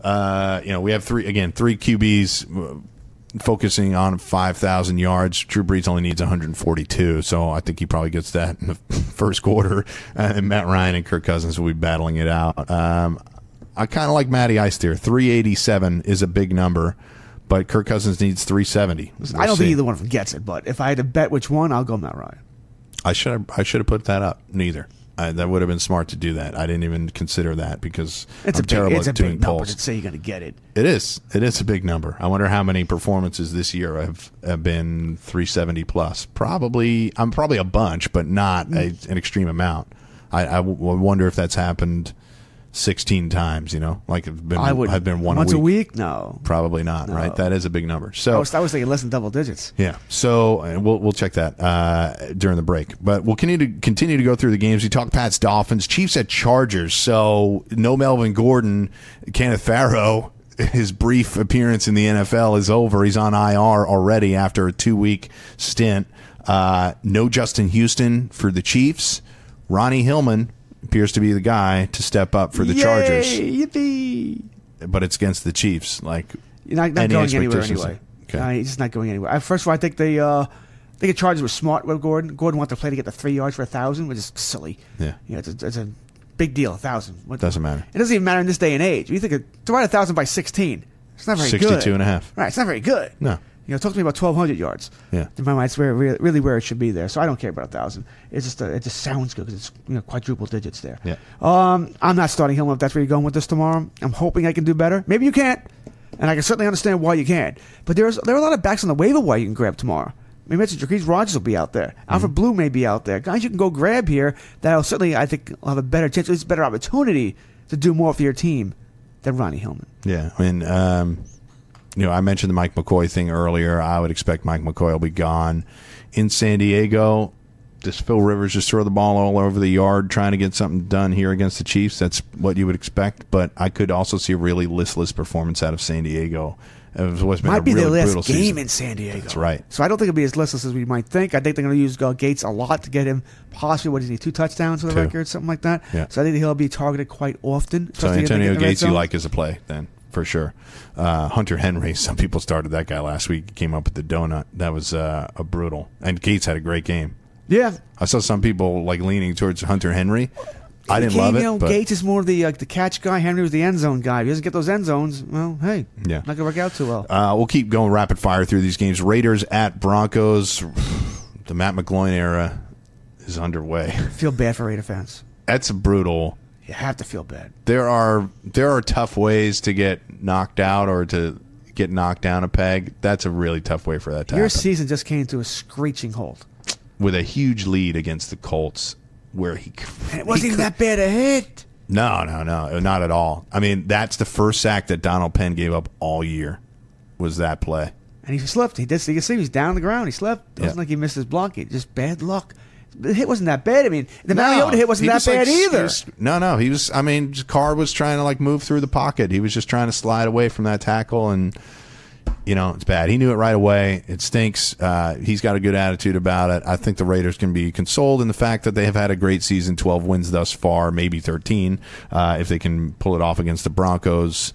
we have three QBs focusing on 5,000 yards. Drew Brees only needs 142, so I think he probably gets that in the first quarter. And Matt Ryan and Kirk Cousins will be battling it out. I kind of like Matty Ice there. 387 is a big number. But Kirk Cousins needs 370. I don't think either one of them gets it, but if I had to bet which one, I'll go Matt Ryan. I should have put that up. Neither. That would have been smart to do that. I didn't even consider that because I'm terrible at doing big number polls. to say you're going to get it. It is. It is a big number. I wonder how many performances this year have been 370 plus. I'm probably a bunch, but not an extreme amount. I wonder if that's happened 16 times, like I've been one once a week. No, probably not. No. Right, that is a big number. So I was thinking less than double digits. Yeah, so we'll check that during the break, but we'll continue to go through the games. We talk Pats, Dolphins, Chiefs at Chargers. So no Melvin Gordon, Kenneth Farrow. His brief appearance in the NFL is over. He's on IR already after a 2-week stint. No Justin Houston for the Chiefs. Ronnie Hillman appears to be the guy to step up for the Chargers. Yippee! But it's against the Chiefs. Like, you're not going anywhere anyway. Okay. He's just not going anywhere. First of all, I think the Chargers were smart with Gordon. Gordon wanted to play to get the 3 yards for 1,000, which is silly. Yeah. It's a big deal, 1,000. Doesn't matter. It doesn't even matter in this day and age. You think to ride 1,000 by 16, it's not very good. 62 and a half. Right, it's not very good. No. Talk to me about 1,200 yards. Yeah. In my mind, it's really where it should be there. So I don't care about 1,000. It just sounds good because it's quadruple digits there. Yeah. I'm not starting Hillman if that's where you're going with this tomorrow. I'm hoping I can do better. Maybe you can't, and I can certainly understand why you can't. But there are a lot of backs on the waiver wire you can grab tomorrow. Maybe mentioned Jacquizz Rodgers will be out there. Alfred Blue may be out there. Guys you can go grab here that'll certainly, I think, will have a better chance, at least a better opportunity to do more for your team than Ronnie Hillman. Yeah. I mean, I mentioned the Mike McCoy thing earlier. I would expect Mike McCoy will be gone. In San Diego, Does Phil Rivers just throw the ball all over the yard trying to get something done here against the Chiefs? That's what you would expect. But I could also see a really listless performance out of San Diego. It might be really their brutal last game season in San Diego. That's right. So I don't think it'll be as listless as we might think. I think they're going to use Gates a lot to get him possibly, 2 touchdowns for the 2. record, something like that. Yeah. So I think he'll be targeted quite often. So Antonio Gates you like as a play then, for sure. Hunter Henry, some people started that guy last week. He came up with the donut. That was a brutal. And Gates had a great game. Yeah. I saw some people leaning towards Hunter Henry. I didn't love it. But Gates is more the catch guy. Henry was the end zone guy. If he doesn't get those end zones, well, hey, yeah, not going to work out too well. We'll keep going rapid fire through these games. Raiders at Broncos. The Matt McGloin era is underway. Feel bad for Raider fans. That's brutal. You have to feel bad. There are tough ways to get knocked out or to get knocked down a peg. That's a really tough way for that to Your happen. season just came to a screeching halt. With a huge lead against the Colts, where And it wasn't even that bad a hit. No, not at all. I mean, that's the first sack that Donald Penn gave up all year. Was that play? And he slipped. He did. You can see he's down on the ground. He slipped. It wasn't Yeah. like he missed his block. It just bad luck. The hit wasn't that bad. I mean, the Mariota hit wasn't that bad either. He was. I mean, Carr was trying to move through the pocket. He was just trying to slide away from that tackle, and it's bad. He knew it right away. It stinks. He's got a good attitude about it. I think the Raiders can be consoled in the fact that they have had a great season, 12 wins thus far, maybe 13, if they can pull it off against the Broncos.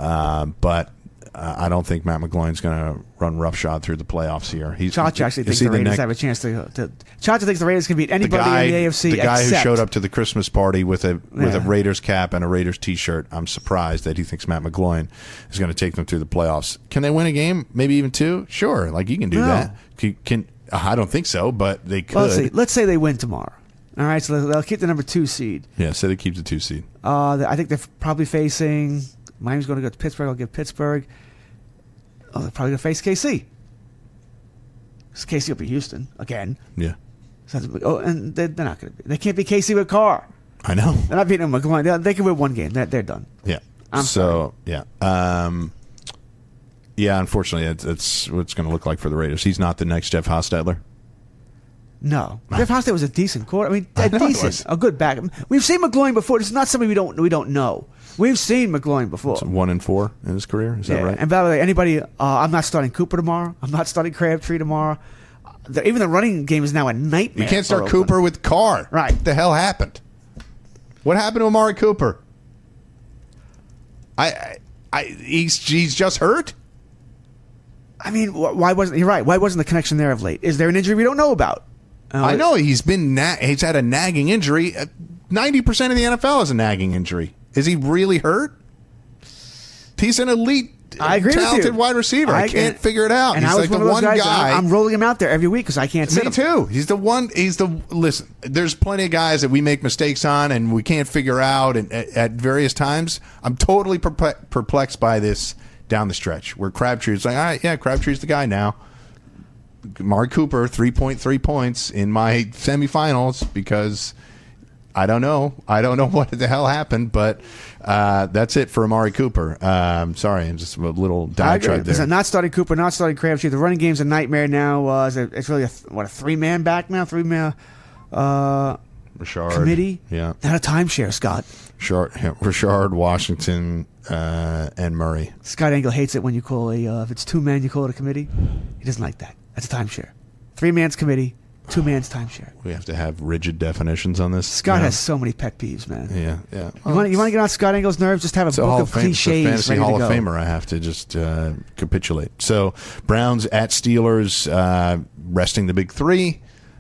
But I don't think Matt McGloin's going to run roughshod through the playoffs here. Chacha actually thinks the Raiders have a chance to. Chacha thinks the Raiders can beat anybody in the AFC. The guy who except, showed up to the Christmas party with a Raiders cap and a Raiders T-shirt. I'm surprised that he thinks Matt McGloin is going to take them through the playoffs. Can they win a game? Maybe even 2? Sure, you can do that. Can I don't think so, but they could. Well, let's say they win tomorrow. All right, so they'll keep the number 2 seed. Yeah, so they keep the 2 seed. I think they're probably facing. Miami's going to go to Pittsburgh. I'll give Pittsburgh. Oh, they're probably going to face KC. KC will be Houston again. Yeah. So and they're not going to be. They can't be KC with Carr. I know. They're not beating McGloin. They can win one game. They're done. Yeah. Sorry. Yeah. Unfortunately, it's what it's going to look like for the Raiders. He's not the next Jeff Hostetler. No. Jeff Hostetler was a decent quarter. I mean, a good back. We've seen McGloin before. This is not something we don't know. We've seen McGloin before. It's 1-4 in his career. Is that right? And by the way, anybody, I'm not starting Cooper tomorrow. I'm not starting Crabtree tomorrow. Even the running game is now a nightmare. You can't start Cooper with Carr. Right. What the hell happened? What happened to Amari Cooper? He's just hurt. I mean, why wasn't you're right? Why wasn't the connection there of late? Is there an injury we don't know about? I know he's had a nagging injury. 90% of the NFL is a nagging injury. Is he really hurt? He's an elite, talented wide receiver. I can't figure it out. And he's I was like one the of those one guys. guy. I'm rolling him out there every week because I can't sit him. Me too. He's the one. Listen. There's plenty of guys that we make mistakes on and we can't figure out. And at various times, I'm totally perplexed by this down the stretch where Crabtree's like, all right, yeah, Crabtree's the guy now. Amari Cooper, 3.3 points in my semifinals because I don't know what the hell happened, but that's it for Amari Cooper. Sorry, I'm just a little diatribe there. Listen, not starting Cooper, not starting Crabtree. The running game's a nightmare now. It's really a 3-man back now, 3-man Richard committee. Yeah, not a timeshare, Scott. Richard, Washington, and Murray. Scott Engel hates it when you call if it's 2 men, you call it a committee. He doesn't like that. That's a timeshare. 3-man's committee, 2 man's timeshare. We have to have rigid definitions on this. Scott has so many pet peeves, man. Yeah. You want to get on Scott Engel's nerves? Just have a book of cliches. It's a fantasy Hall of Famer. I have to just capitulate. So Browns at Steelers, resting the big 3.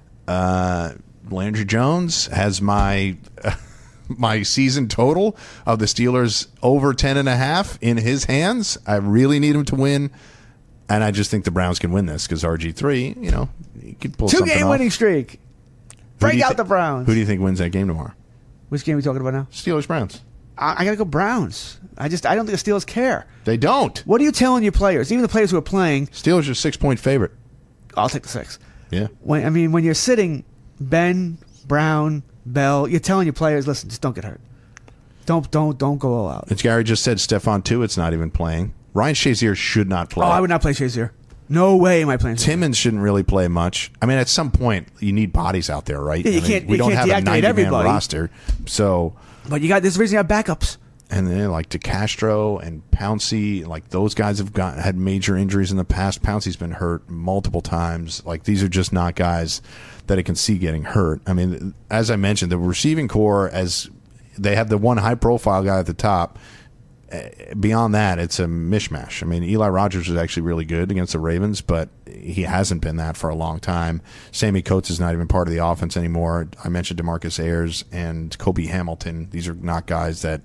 Landry Jones has my season total of the Steelers over 10.5 in his hands. I really need him to win. And I just think the Browns can win this because RG3, he could pull something off. 2-game winning streak. Break out the Browns. Who do you think wins that game tomorrow? Which game are we talking about now? Steelers-Browns. I got to go Browns. I don't think the Steelers care. They don't. What are you telling your players? Even the players who are playing. Steelers are 6-point favorite. I'll take the 6. Yeah. When you're sitting Ben, Brown, Bell, you're telling your players, listen, just don't get hurt. Don't go all out. As Gary just said, Stephon Tuitt's not even playing. Ryan Shazier should not play. Oh, I would not play Shazier. No way am I playing. Timmons shouldn't really play much. I mean, at some point, you need bodies out there, right? Yeah, you I mean, can't- we you don't can't have a deactivate 90-man everybody. roster. So, But there's a reason you have backups. and then like DeCastro and Pouncey, like those guys have had major injuries in the past. Pouncey's been hurt multiple times. Like these are just not guys that I can see getting hurt. I mean, as I mentioned, the receiving core, as they have the one high-profile guy at the top. Beyond that, it's a mishmash. I mean, Eli Rogers was actually really good against the Ravens, but he hasn't been that for a long time. Sammy Coates is not even part of the offense anymore. I mentioned DeMarcus Ayers and Kobe Hamilton. These are not guys that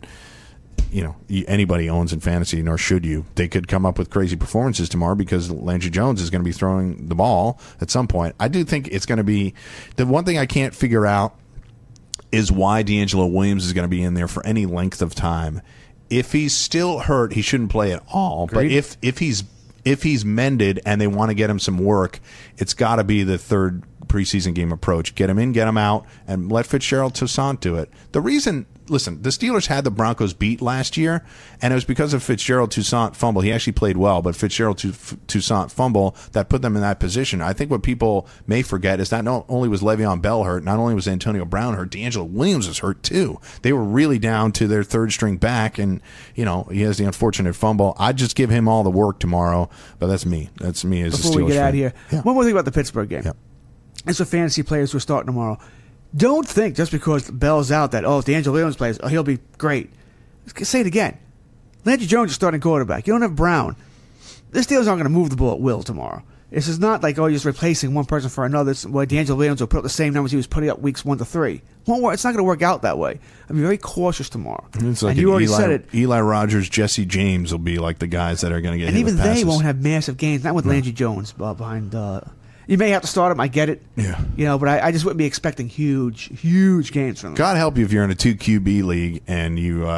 anybody owns in fantasy, nor should you. They could come up with crazy performances tomorrow because Landry Jones is going to be throwing the ball at some point. I do think it's going to be the one thing I can't figure out is why D'Angelo Williams is going to be in there for any length of time. If he's still hurt, he shouldn't play at all. Agreed. But if he's mended and they want to get him some work, it's got to be the third preseason game approach. Get him in, get him out, and let Fitzgerald Toussaint do it. The reason, listen, the Steelers had the Broncos beat last year, and it was because of Fitzgerald Toussaint fumble. He actually played well, but Fitzgerald Toussaint fumble that put them in that position. I think what people may forget is that not only was Le'Veon Bell hurt, not only was Antonio Brown hurt, D'Angelo Williams was hurt too. They were really down to their third string back, and he has the unfortunate fumble. I'd just give him all the work tomorrow, but that's me. That's me as a Steelers Before we get fan. out of here, Yeah. one more thing about the Pittsburgh game. Yep. It's for fantasy players who are starting tomorrow. Don't think just because Bell's out that, if D'Angelo Williams plays, he'll be great. Say it again. Landry Jones is starting quarterback. You don't have Brown. The Steelers aren't going to move the ball at will tomorrow. This is not like, you're just replacing one person for another. D'Angelo Williams will put up the same numbers he was putting up weeks 1 to 3. Won't work. It's not going to work out that way. I'm very cautious tomorrow. It's like and you already Eli, said it. Eli Rogers, Jesse James will be like the guys that are going to get And hit even with passes. they won't have massive gains. Not with Landry Jones behind. You may have to start him. I get it. Yeah. But I just wouldn't be expecting huge gains from them. God help you if you're in a 2 QB league and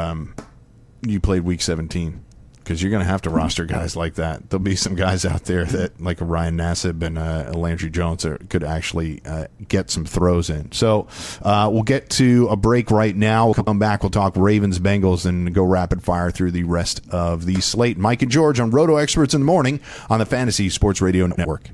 you played week 17, because you're going to have to roster guys like that. There'll be some guys out there that, like a Ryan Nassib and a Landry Jones, could actually get some throws in. So we'll get to a break right now. We'll come back. We'll talk Ravens, Bengals, and go rapid fire through the rest of the slate. Mike and George on Roto Experts in the Morning on the Fantasy Sports Radio Network.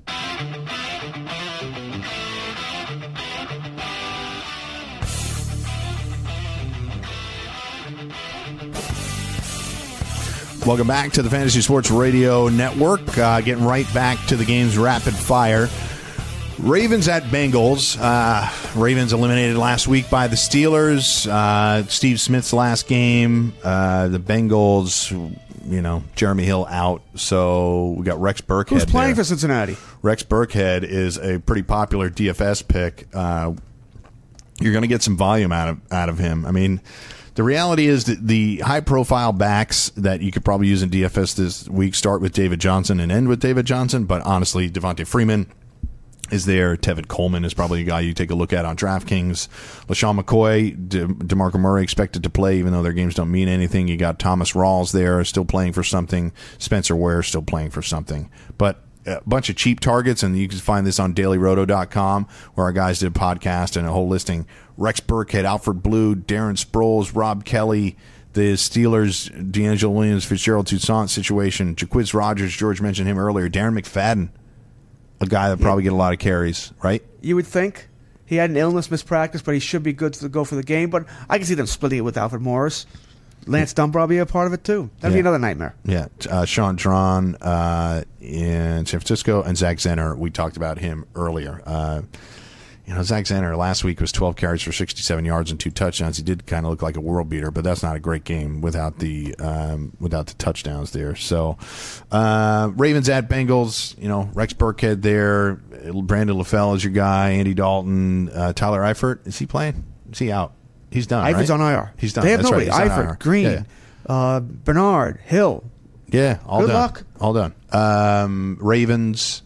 Welcome back to the Fantasy Sports Radio Network. Getting right back to the game's rapid fire. Ravens at Bengals. Ravens eliminated last week by the Steelers. Steve Smith's last game. The Bengals, Jeremy Hill out. So we got Rex Burkhead. Who's playing there. for Cincinnati? Rex Burkhead is a pretty popular DFS pick. You're going to get some volume out of him. I mean, the reality is that the high-profile backs that you could probably use in DFS this week start with David Johnson and end with David Johnson. But honestly, Devontae Freeman is there. Tevin Coleman is probably a guy you take a look at on DraftKings. LaShawn McCoy, DeMarco Murray expected to play, even though their games don't mean anything. You got Thomas Rawls there, still playing for something. Spencer Ware still playing for something. But a bunch of cheap targets, and you can find this on dailyroto.com, where our guys did a podcast and a whole listing. Rex Burkhead, Alfred Blue, Darren Sproles, Rob Kelly, the Steelers, D'Angelo Williams, Fitzgerald Toussaint situation, Jaquiz Rogers, George mentioned him earlier, Darren McFadden, a guy that probably get a lot of carries, right? You would think. He had an illness, mispractice, but he should be good to go for the game. But I can see them splitting it with Alfred Morris. Lance Dunbar will be a part of it, too. That'd be another nightmare. Yeah. Sean Drawn in San Francisco, and Zach Zenner, we talked about him earlier. Zach Zenner last week was 12 carries for 67 yards and 2 touchdowns. He did kind of look like a world beater, but that's not a great game without the touchdowns there. So Ravens at Bengals, Rex Burkhead there. Brandon LaFell is your guy. Andy Dalton. Tyler Eifert, is he playing? Is he out? He's done, Eifert's right? on IR. He's done. They have That's nobody. right. He's on IR. Eifert, Green, Bernard, Hill. Yeah, all Good done. luck. All done. Ravens,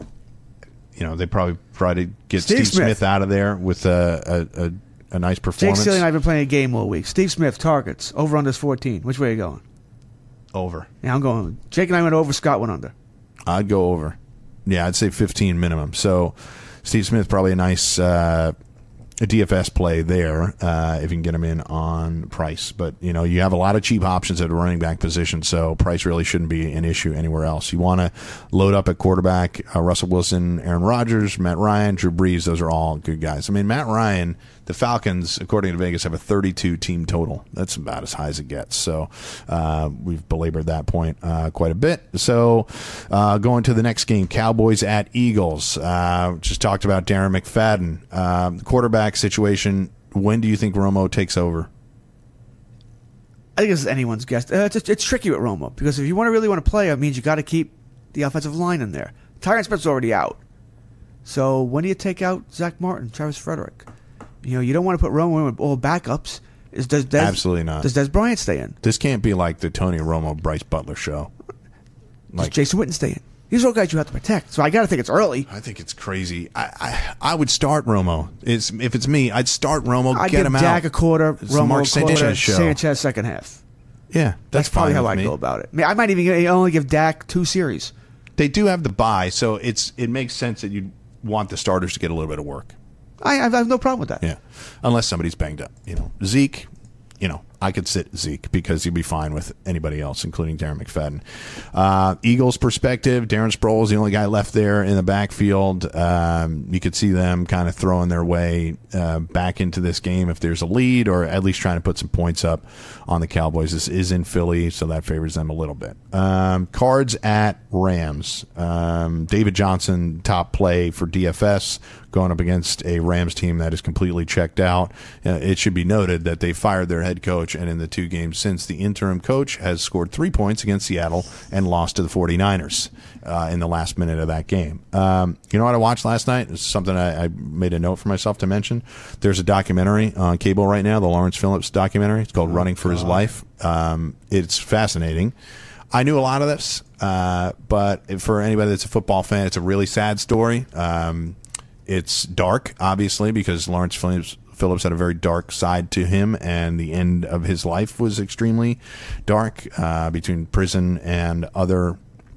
they probably try to get Steve Smith out of there with a nice Jake performance. Sealy and I have been playing a game all week. Steve Smith, targets, over under 14. Which way are you going? Over. Yeah, I'm going. Jake and I went over, Scott went under. I'd go over. Yeah, I'd say 15 minimum. So Steve Smith probably a nice a DFS play there if you can get him in on Price. But, you have a lot of cheap options at the running back position, so Price really shouldn't be an issue anywhere else. You want to load up at quarterback, Russell Wilson, Aaron Rodgers, Matt Ryan, Drew Brees. Those are all good guys. I mean, Matt Ryan, the Falcons, according to Vegas, have a 32 team total. That's about as high as it gets. So we've belabored that point quite a bit. So going to the next game, Cowboys at Eagles. Just talked about Darren McFadden. Quarterback situation, when do you think Romo takes over? I think this is anyone's guess. It's tricky with Romo because if you really want to play, it means you got to keep the offensive line in there. Tyron Smith's already out. So when do you take out Zach Martin, Travis Frederick? You don't want to put Romo in with all backups. Absolutely not. Does Des Bryant stay in? This can't be like the Tony Romo, Bryce Butler show. Does Jason Witten stay in? These are all guys you have to protect. So I got to think it's early. I think it's crazy. I would start Romo. If it's me, I'd start Romo. I'd get him out. Dak a quarter, It's Romo Mark a quarter, Sanchez show. Sanchez second half. Yeah, That's probably fine how with I me. go about it. I might even only give Dak 2 series. They do have the bye, so it makes sense that you'd want the starters to get a little bit of work. I have no problem with that. Yeah, unless somebody's banged up. Zeke, I could sit Zeke because he'd be fine with anybody else, including Darren McFadden. Eagles perspective, Darren Sproles is the only guy left there in the backfield. You could see them kind of throwing their way back into this game if there's a lead, or at least trying to put some points up on the Cowboys. This is in Philly, so that favors them a little bit. Cards at Rams. David Johnson, top play for DFS, going up against a Rams team that is completely checked out. It should be noted that they fired their head coach, and in the 2 games since, the interim coach has scored 3 points against Seattle and lost to the 49ers in the last minute of that game. You know what I watched last night? It's something I made a note for myself to mention. There's a documentary on cable right now, the Lawrence Phillips documentary. It's called Running for His Life. It's fascinating. I knew a lot of this, but for anybody that's a football fan, it's a really sad story. It's dark, obviously, because Lawrence Phillips had a very dark side to him, and the end of his life was extremely dark, between prison and other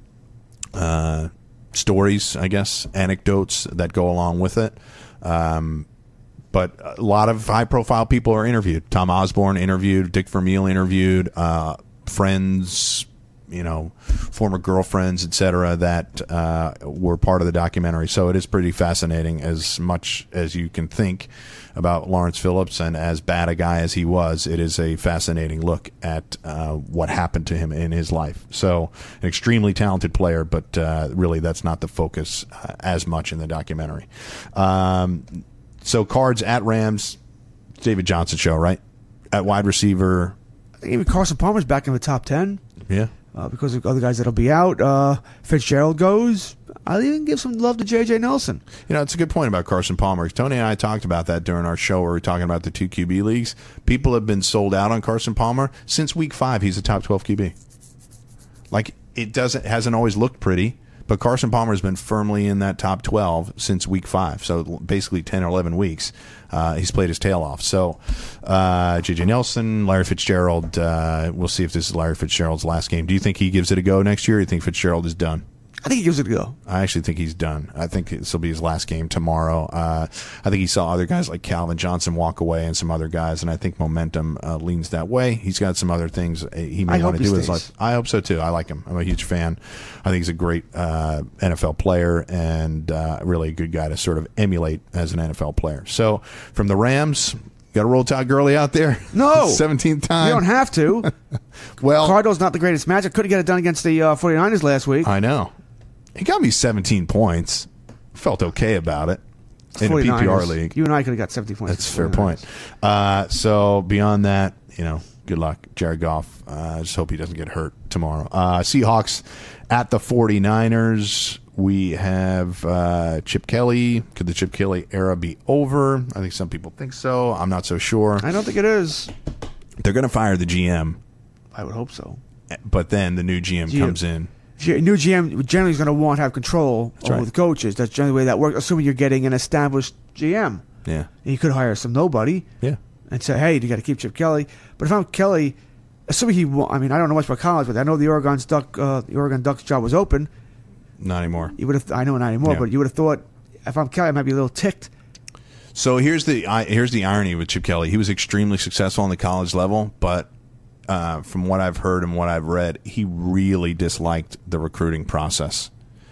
stories, I guess, anecdotes that go along with it. But a lot of high-profile people are interviewed. Tom Osborne interviewed, Dick Vermeil interviewed, friends, former girlfriends, etc., that were part of the documentary. So it is pretty fascinating, as much as you can think about Lawrence Phillips, and as bad a guy as he was, it is a fascinating look at what happened to him in his life. So an extremely talented player, but really that's not the focus as much in the documentary. So Cards at Rams, David Johnson show, right? At wide receiver. Even Carson Palmer's back in the top 10. Yeah. Because of other guys that'll be out. Fitzgerald goes. I'll even give some love to J.J. Nelson. It's a good point about Carson Palmer. Tony and I talked about that during our show where we were talking about the 2 QB leagues. People have been sold out on Carson Palmer. Since week 5, he's a top 12 QB. Hasn't always looked pretty, but Carson Palmer has been firmly in that top 12 since week 5. So basically 10 or 11 weeks. He's played his tail off. So J.J. Nelson, Larry Fitzgerald, we'll see if this is Larry Fitzgerald's last game. Do you think he gives it a go next year, or do you think Fitzgerald is done? I think he gives it a go. I actually think he's done. I think this will be his last game tomorrow. I think he saw other guys like Calvin Johnson walk away and some other guys, and I think momentum leans that way. He's got some other things he may want to do with his life. I hope so, too. I like him. I'm a huge fan. I think he's a great NFL player, and really a good guy to sort of emulate as an NFL player. So from the Rams, got to roll Todd Gurley out there? No. 17th time? You don't have to. Well, Cardinals not the greatest matchup. Couldn't get it done against the 49ers last week. I know. He got me 17 points. Felt okay about it in a PPR league. You and I could have got 17 points. That's a fair point. So beyond that, good luck, Jared Goff. I just hope he doesn't get hurt tomorrow. Seahawks at the 49ers. We have Chip Kelly. Could the Chip Kelly era be over? I think some people think so. I'm not so sure. I don't think it is. They're going to fire the GM. I would hope so. But then the new GM comes in. New GM generally is going to want to have control over the coaches. That's generally the way that works, assuming you're getting an established GM. Yeah. And you could hire some nobody. Yeah. And say, hey, you got to keep Chip Kelly. But if I'm Kelly, assuming I mean, I don't know much about college, but I know the Oregon Ducks job was open. Not anymore. I know not anymore, Yeah. but you would have thought, if I'm Kelly, I might be a little ticked. So here's the irony with Chip Kelly. He was extremely successful on the college level, but from what I've heard and what I've read, he really disliked the recruiting process.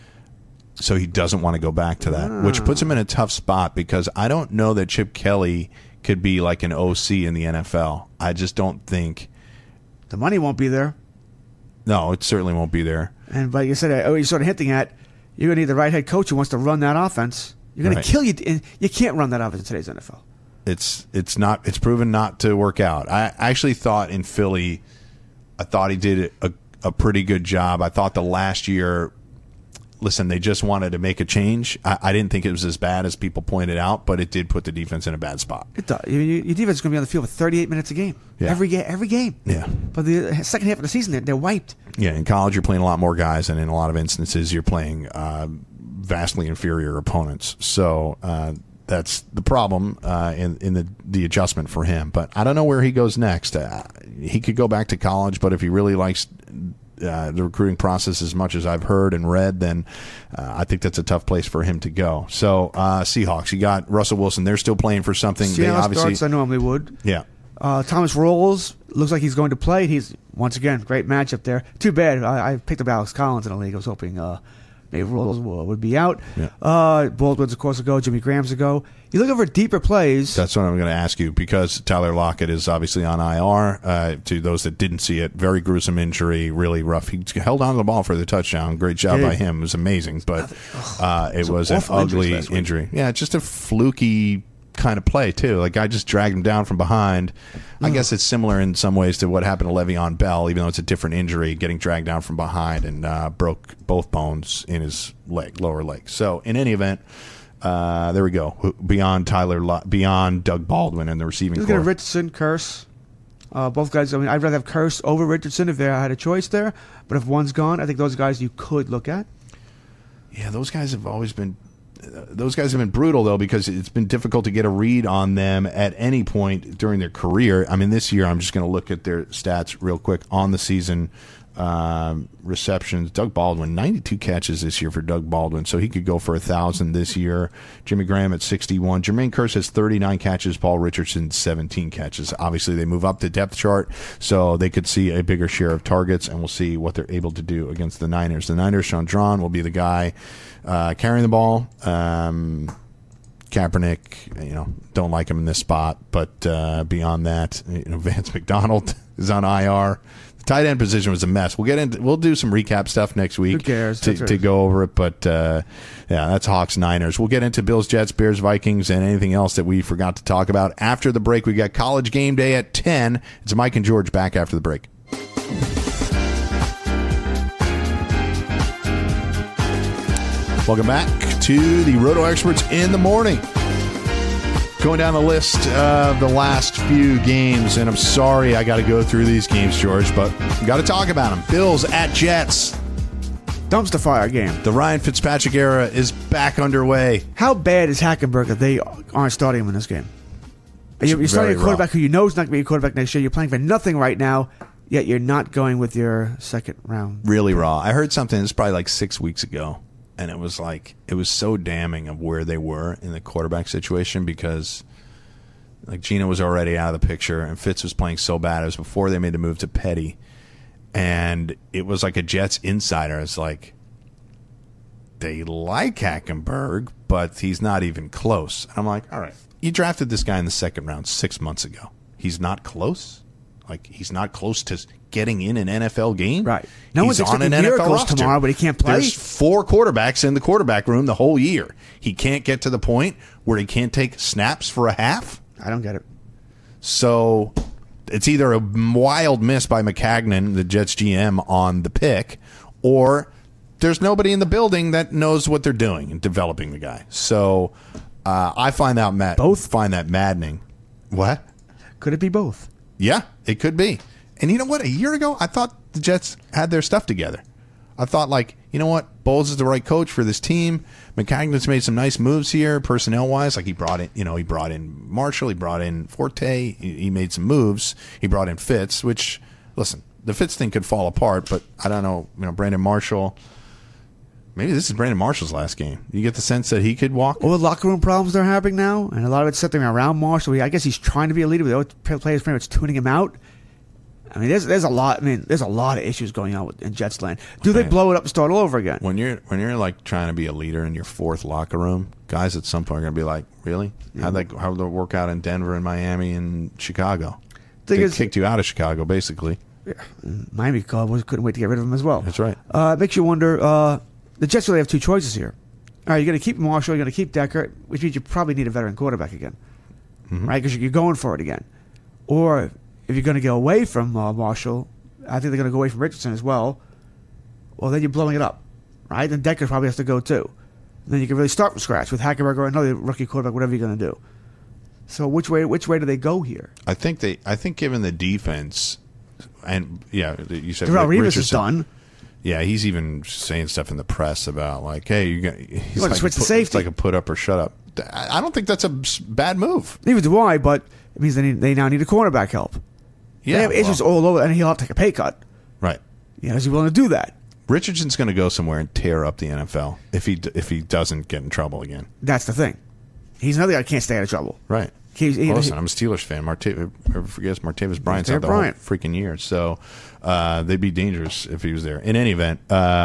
So he doesn't want to go back to that, which puts him in a tough spot because I don't know that Chip Kelly could be like an OC in the NFL. I just don't think. The money won't be there. No, it certainly won't be there. And but you said, you're sort of hinting at, you're going to need the right head coach who wants to run that offense. You're going to kill you. And you can't run that offense in today's NFL. It's proven not to work out. I actually thought in Philly, I thought he did a pretty good job. I thought the last year, listen, they just wanted to make a change. I didn't think it was as bad as people pointed out, but it did put the defense in a bad spot. It does. Your defense is going to be on the field for 38 minutes a game. Yeah. Every game. Yeah. But the second half of the season, they're wiped. Yeah, in college, you're playing a lot more guys, and in a lot of instances, you're playing vastly inferior opponents. So that's the problem in the adjustment for him. But I don't know where he goes next. He could go back to college, but if he really likes the recruiting process as much as I've heard and read, then I think that's a tough place for him to go. So Seahawks, you got Russell Wilson. They're still playing for something. See how it starts, I normally would. Yeah. Thomas Rawls looks like he's going to play. He's, once again, great matchup there. Too bad. I picked up Alex Collins in the league. I was hoping maybe Rawls would be out. Yeah. Baldwin's, of course, will go. Jimmy Graham's will go. You look over deeper plays. That's what I'm going to ask you, because Tyler Lockett is obviously on IR. To those that didn't see it, very gruesome injury, really rough. He held on to the ball for the touchdown. Great job by him. It was amazing, but it was an ugly injury. Yeah, just a fluky kind of play, too. Like, I just dragged him down from behind. I guess it's similar in some ways to what happened to Le'Veon Bell, even though it's a different injury, getting dragged down from behind and broke both bones in his lower leg. So, in any event, there we go. Beyond Doug Baldwin and the receiving Look core. at Richardson, Curse. Both guys, I mean, I'd rather have Curse over Richardson if I had a choice there. But if one's gone, I think those guys you could look at. Yeah, those guys have always been... Those guys have been brutal, though, because it's been difficult to get a read on them at any point during their career. I mean, this year, I'm just going to look at their stats real quick on the season. Receptions. Doug Baldwin, 92 catches this year for Doug Baldwin, so he could go for 1,000 this year. Jimmy Graham at 61. Jermaine Kearse has 39 catches. Paul Richardson, 17 catches. Obviously, they move up the depth chart, so they could see a bigger share of targets, and we'll see what they're able to do against the Niners. The Niners, Chandron will be the guy carrying the ball. Kaepernick, don't like him in this spot, but beyond that, Vance McDonald is on IR. The tight end position was a mess. We'll do some recap stuff next week. Who cares? To go over it, but yeah, that's Hawks Niners. We'll get into Bills, Jets, Bears, Vikings, and anything else that we forgot to talk about after the break. We got College Game Day at 10. It's Mike and George back after the break. Welcome back to the Roto Experts in the Morning. Going down the list of the last few games, and I'm sorry I got to go through these games, George, but we got to talk about them. Bills at Jets. Dumpster fire game. The Ryan Fitzpatrick era is back underway. How bad is Hackenberg if they aren't starting him in this game? You're starting a quarterback who you know is not going to be a quarterback next year. You're playing for nothing right now, yet you're not going with your second round. Really raw. I heard something, this was probably like 6 weeks ago. And it was so damning of where they were in the quarterback situation, because like Gino was already out of the picture and Fitz was playing so bad. It was before they made the move to Petty. And it was like a Jets insider. It's like, they like Hackenberg, but he's not even close. And I'm like, all right, you drafted this guy in the second round 6 months ago. He's not close? Like, he's not close to getting in an NFL game? Right. No one's expecting miracles tomorrow, but he can't play. There's 4 quarterbacks in the quarterback room the whole year. He can't get to the point where he can't take snaps for a half? I don't get it. So it's either a wild miss by McCagnon, the Jets GM, on the pick, or there's nobody in the building that knows what they're doing in developing the guy. So I find that maddening. What? Could it be both? Yeah, it could be. And you know what? A year ago, I thought the Jets had their stuff together. I thought, like, you know what? Bowles is the right coach for this team. McCagnon's made some nice moves here, personnel-wise. Like, he brought in Marshall, he brought in Forte, he made some moves. He brought in Fitz, which, listen, the Fitz thing could fall apart, but I don't know. Brandon Marshall, Maybe this is Brandon Marshall's last game. You get the sense that he could walk? All the locker room problems they're having now, and a lot of it's centering around Marshall. I guess he's trying to be a leader, but the other players pretty much tuning him out. I mean, there's a lot. I mean, there's a lot of issues going on in Jets land. Do they blow it up and start all over again? When you're like trying to be a leader in your fourth locker room, guys at some point are going to be like, really? How'd that work out in Denver and Miami and Chicago? They kicked you out of Chicago, basically. Yeah. Miami couldn't wait to get rid of him as well. That's right. It makes you wonder. The Jets really have two choices here. All right, you're going to keep Marshall, you're going to keep Decker, which means you probably need a veteran quarterback again, right? Because you're going for it again. Or if you're going to go away from Marshall, I think they're going to go away from Richardson as well. Well, then you're blowing it up, right? Then Decker probably has to go too. And then you can really start from scratch with Hackenberg or another rookie quarterback, whatever you're going to do. So which way do they go here? I think given the defense, and yeah, you said Darrelle Revis Richardson is done. Yeah, he's even saying stuff in the press about like, hey, you want to switch to safety. It's like a put up or shut up. I don't think that's a bad move. Neither do I, but it means they now need a cornerback help. Yeah, they have issues all over, and he'll have to take a pay cut. Right. Yeah, is he willing to do that? Richardson's going to go somewhere and tear up the NFL if he doesn't get in trouble again. That's the thing. He's another guy that can't stay out of trouble. Right. Listen, I'm a Steelers fan. Martavis Bryant's out the whole freaking year. So they'd be dangerous if he was there. In any event,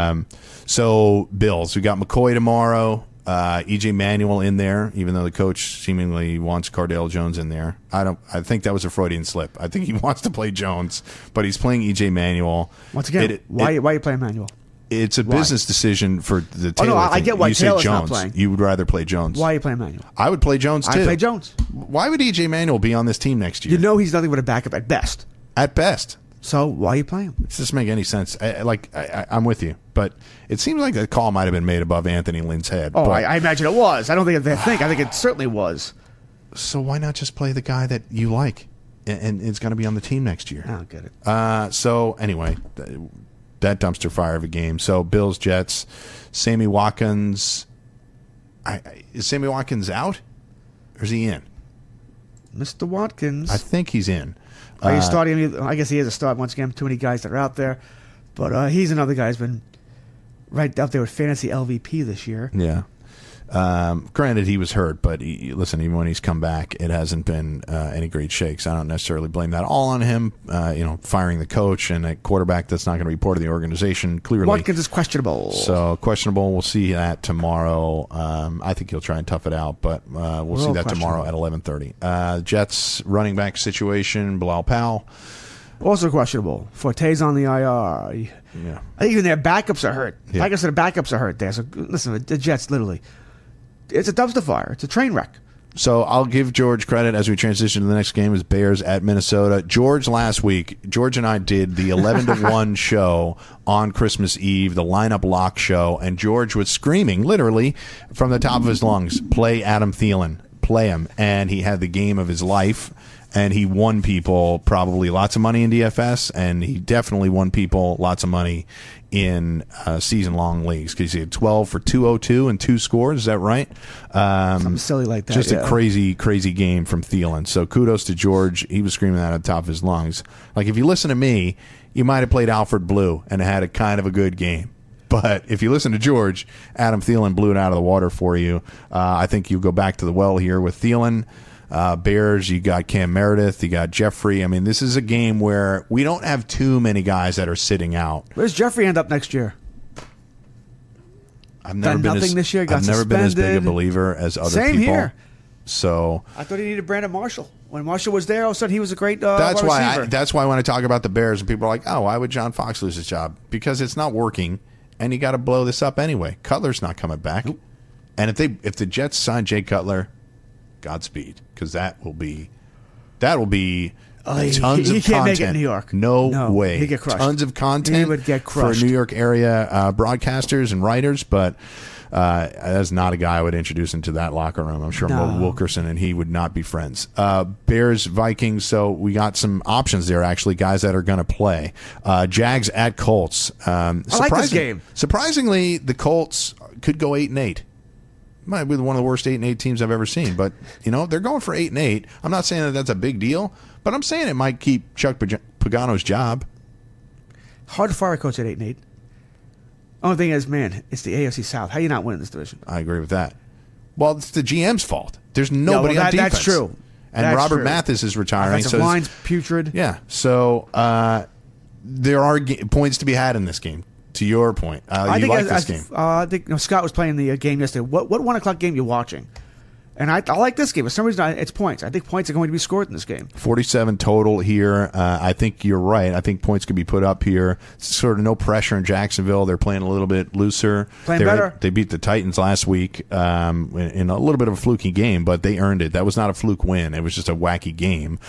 so Bills, we got McCoy tomorrow. EJ Manuel in there, even though the coach seemingly wants Cardale Jones in there. I think that was a Freudian slip. I think he wants to play Jones, but he's playing EJ Manuel. Once again, why are you playing Manuel? It's a business decision for the Taylor. Oh, no, I get why Taylor's Jones. not playing. You would rather play Jones. Why are you playing Manuel? I would play Jones too. I play Jones. Why would EJ Manuel be on this team next year? You know he's nothing but a backup at best. At best. So why are you playing him? It doesn't make any sense. I'm with you, but it seems like that call might have been made above Anthony Lynn's head. Oh, I imagine it was. I don't think I think it certainly was. So why not just play the guy that you like, and it's going to be on the team next year? I don't get it. So anyway, that dumpster fire of a game. So Bills, Jets, Sammy Watkins. Is Sammy Watkins out, or is he in? Mr. Watkins. I think he's in. Are you starting him? I guess he is a start once again. Too many guys that are out there. But he's another guy who's been right up there with fantasy LVP this year. Yeah. Granted, he was hurt, but listen, even when he's come back, it hasn't been any great shakes. I don't necessarily blame that all on him. Firing the coach and a quarterback that's not going to be part of the organization, clearly. Watkins is questionable. So, questionable. We'll see that tomorrow. I think he'll try and tough it out, but we'll see that tomorrow at 11:30. Jets running back situation, Bilal Powell. Also questionable. Forte's on the IR. Yeah. I think even their backups are hurt. Yeah. I guess their backups are hurt there. So, listen, the Jets literally. It's a dumpster fire. It's a train wreck. So I'll give George credit as we transition to the next game is Bears at Minnesota. George and I did the 11-1 show on Christmas Eve, the lineup lock show, and George was screaming literally from the top of his lungs, play Adam Thielen, play him. And he had the game of his life. And he won people probably lots of money in DFS, and he definitely won people lots of money in season-long leagues because he had 12 for 202 and 2 scores. Is that right? Something silly like that. Just a crazy, crazy game from Thielen. So kudos to George. He was screaming that at the top of his lungs. Like, if you listen to me, you might have played Alfred Blue and had a kind of a good game. But if you listen to George, Adam Thielen blew it out of the water for you. I think you'll go back to the well here with Thielen. Bears, you got Cam Meredith, you got Jeffrey. I mean, this is a game where we don't have too many guys that are sitting out. Where's Jeffrey end up next year? I've never been this year. I've never been as big a believer as other people. Same here. So I thought he needed Brandon Marshall. When Marshall was there, all of a sudden he was a great that's receiver. That's why when I talk about the Bears and people are like, oh, why would John Fox lose his job? Because it's not working, and you got to blow this up anyway. Cutler's not coming back. Nope. And if the Jets sign Jay Cutler, Godspeed, because that will be tons of content. He can't make it in New York. No way. He'd get crushed. Tons of content. He would get crushed for New York area broadcasters and writers, but that's not a guy I would introduce into that locker room. I'm sure Mo Wilkerson and he would not be friends. Bears, Vikings. So we got some options there. Actually, guys that are going to play. Jags at Colts. I like this game. Surprisingly, the Colts could go 8-8. Might be one of the worst 8-8 teams I've ever seen, but they're going for 8-8. I'm not saying that that's a big deal, but I'm saying it might keep Chuck Pagano's job. Hard to fire a coach at 8-8. Only thing is, man, it's the AFC South. How you not winning this division? I agree with that. Well, it's the GM's fault. There's nobody on defense. That's true. And That's Robert true. Mathis is retiring. Offensive line's putrid. Yeah. So there are points to be had in this game. To your point, you like this game. I think Scott was playing the game yesterday. What 1 o'clock game you watching? And I like this game. For some reason, it's points. I think points are going to be scored in this game. 47 total here. I think you're right. I think points could be put up here. Sort of no pressure in Jacksonville. They're playing a little bit looser. Playing better. They beat the Titans last week in a little bit of a fluky game, but they earned it. That was not a fluke win. It was just a wacky game.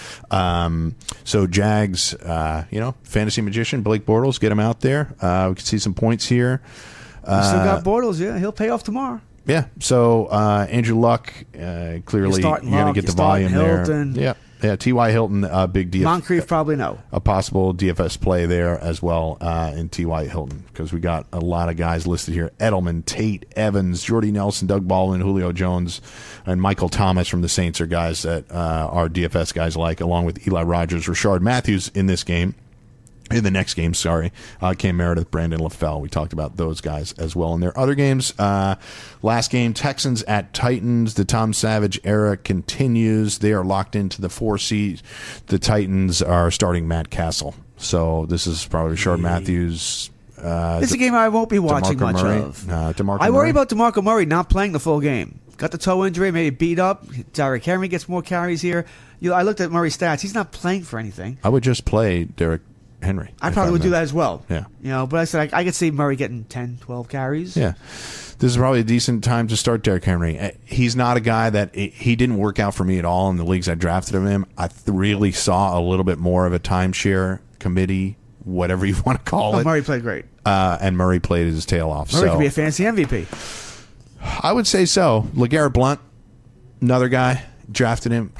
So Jags, fantasy magician Blake Bortles, get him out there. We can see some points here. We still got Bortles. Yeah, he'll pay off tomorrow. Yeah, so Andrew Luck, clearly you got to get the volume Hilton. there. Yeah, T.Y. Hilton, big DFS. Moncrief probably no. A possible DFS play there as well in T.Y. Hilton, because we got a lot of guys listed here. Edelman, Tate, Evans, Jordy Nelson, Doug Baldwin, Julio Jones, and Michael Thomas from the Saints are guys that our DFS guys like, along with Eli Rogers, Rashard Matthews in this game. In the next game, Cam Meredith, Brandon LaFell. We talked about those guys as well in their other games. Last game, Texans at Titans. The Tom Savage era continues. They are locked into the 4 seed. The Titans are starting Matt Castle. So this is probably Rashard Matthews. This is a game I won't be watching much of. I worry about DeMarco Murray not playing the full game. Got the toe injury, maybe beat up. Derrick Henry gets more carries here. I looked at Murray's stats. He's not playing for anything. I would just play Derrick Henry. I probably would do that as well. Yeah. But I said I could see Murray getting 10, 12 carries. Yeah. This is probably a decent time to start Derrick Henry. He's not a guy that he didn't work out for me at all in the leagues I drafted him in. I really saw a little bit more of a timeshare committee, whatever you want to call it. Murray played great. And Murray played his tail off. Murray could be a fantasy MVP. I would say so. LeGarrette Blount, another guy. Drafted him.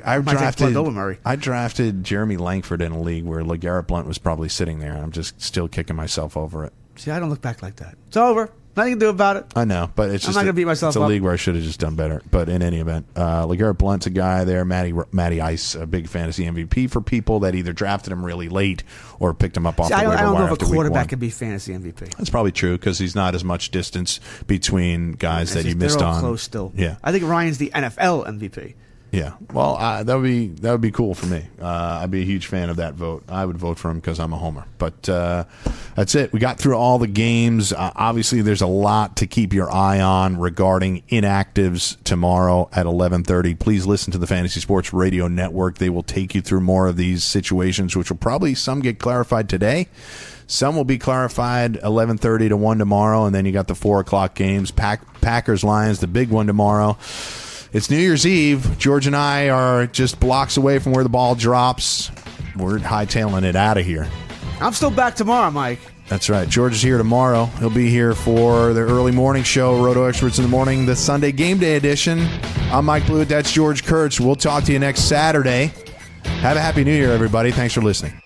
I drafted Jeremy Langford in a league where LeGarrette Blount was probably sitting there, and I'm just still kicking myself over it. See, I don't look back like that. It's over. Nothing to do about it. I know, but it's just I'm not going to beat myself up. It's a league where I should have just done better. But in any event, LeGarrette Blount's a guy there. Matty Ice, a big fantasy MVP for people that either drafted him really late or picked him up off the waiver wire. I don't know if a quarterback can can be fantasy MVP. That's probably true because he's not as much distance between guys that he missed they're all on. Close still. Yeah, I think Ryan's the NFL MVP. Yeah, well, that would be cool for me. I'd be a huge fan of that vote. I would vote for him because I'm a homer. But that's it. We got through all the games. Obviously, there's a lot to keep your eye on regarding inactives tomorrow at 11:30. Please listen to the Fantasy Sports Radio Network. They will take you through more of these situations, which will probably some get clarified today. Some will be clarified 11:30 to 1 tomorrow, and then you got the 4 o'clock games. Packers Lions, the big one tomorrow. It's New Year's Eve. George and I are just blocks away from where the ball drops. We're hightailing it out of here. I'm still back tomorrow, Mike. That's right. George is here tomorrow. He'll be here for the early morning show, Roto Experts in the Morning, the Sunday Game Day edition. I'm Mike Blewett. That's George Kurtz. We'll talk to you next Saturday. Have a happy New Year, everybody. Thanks for listening.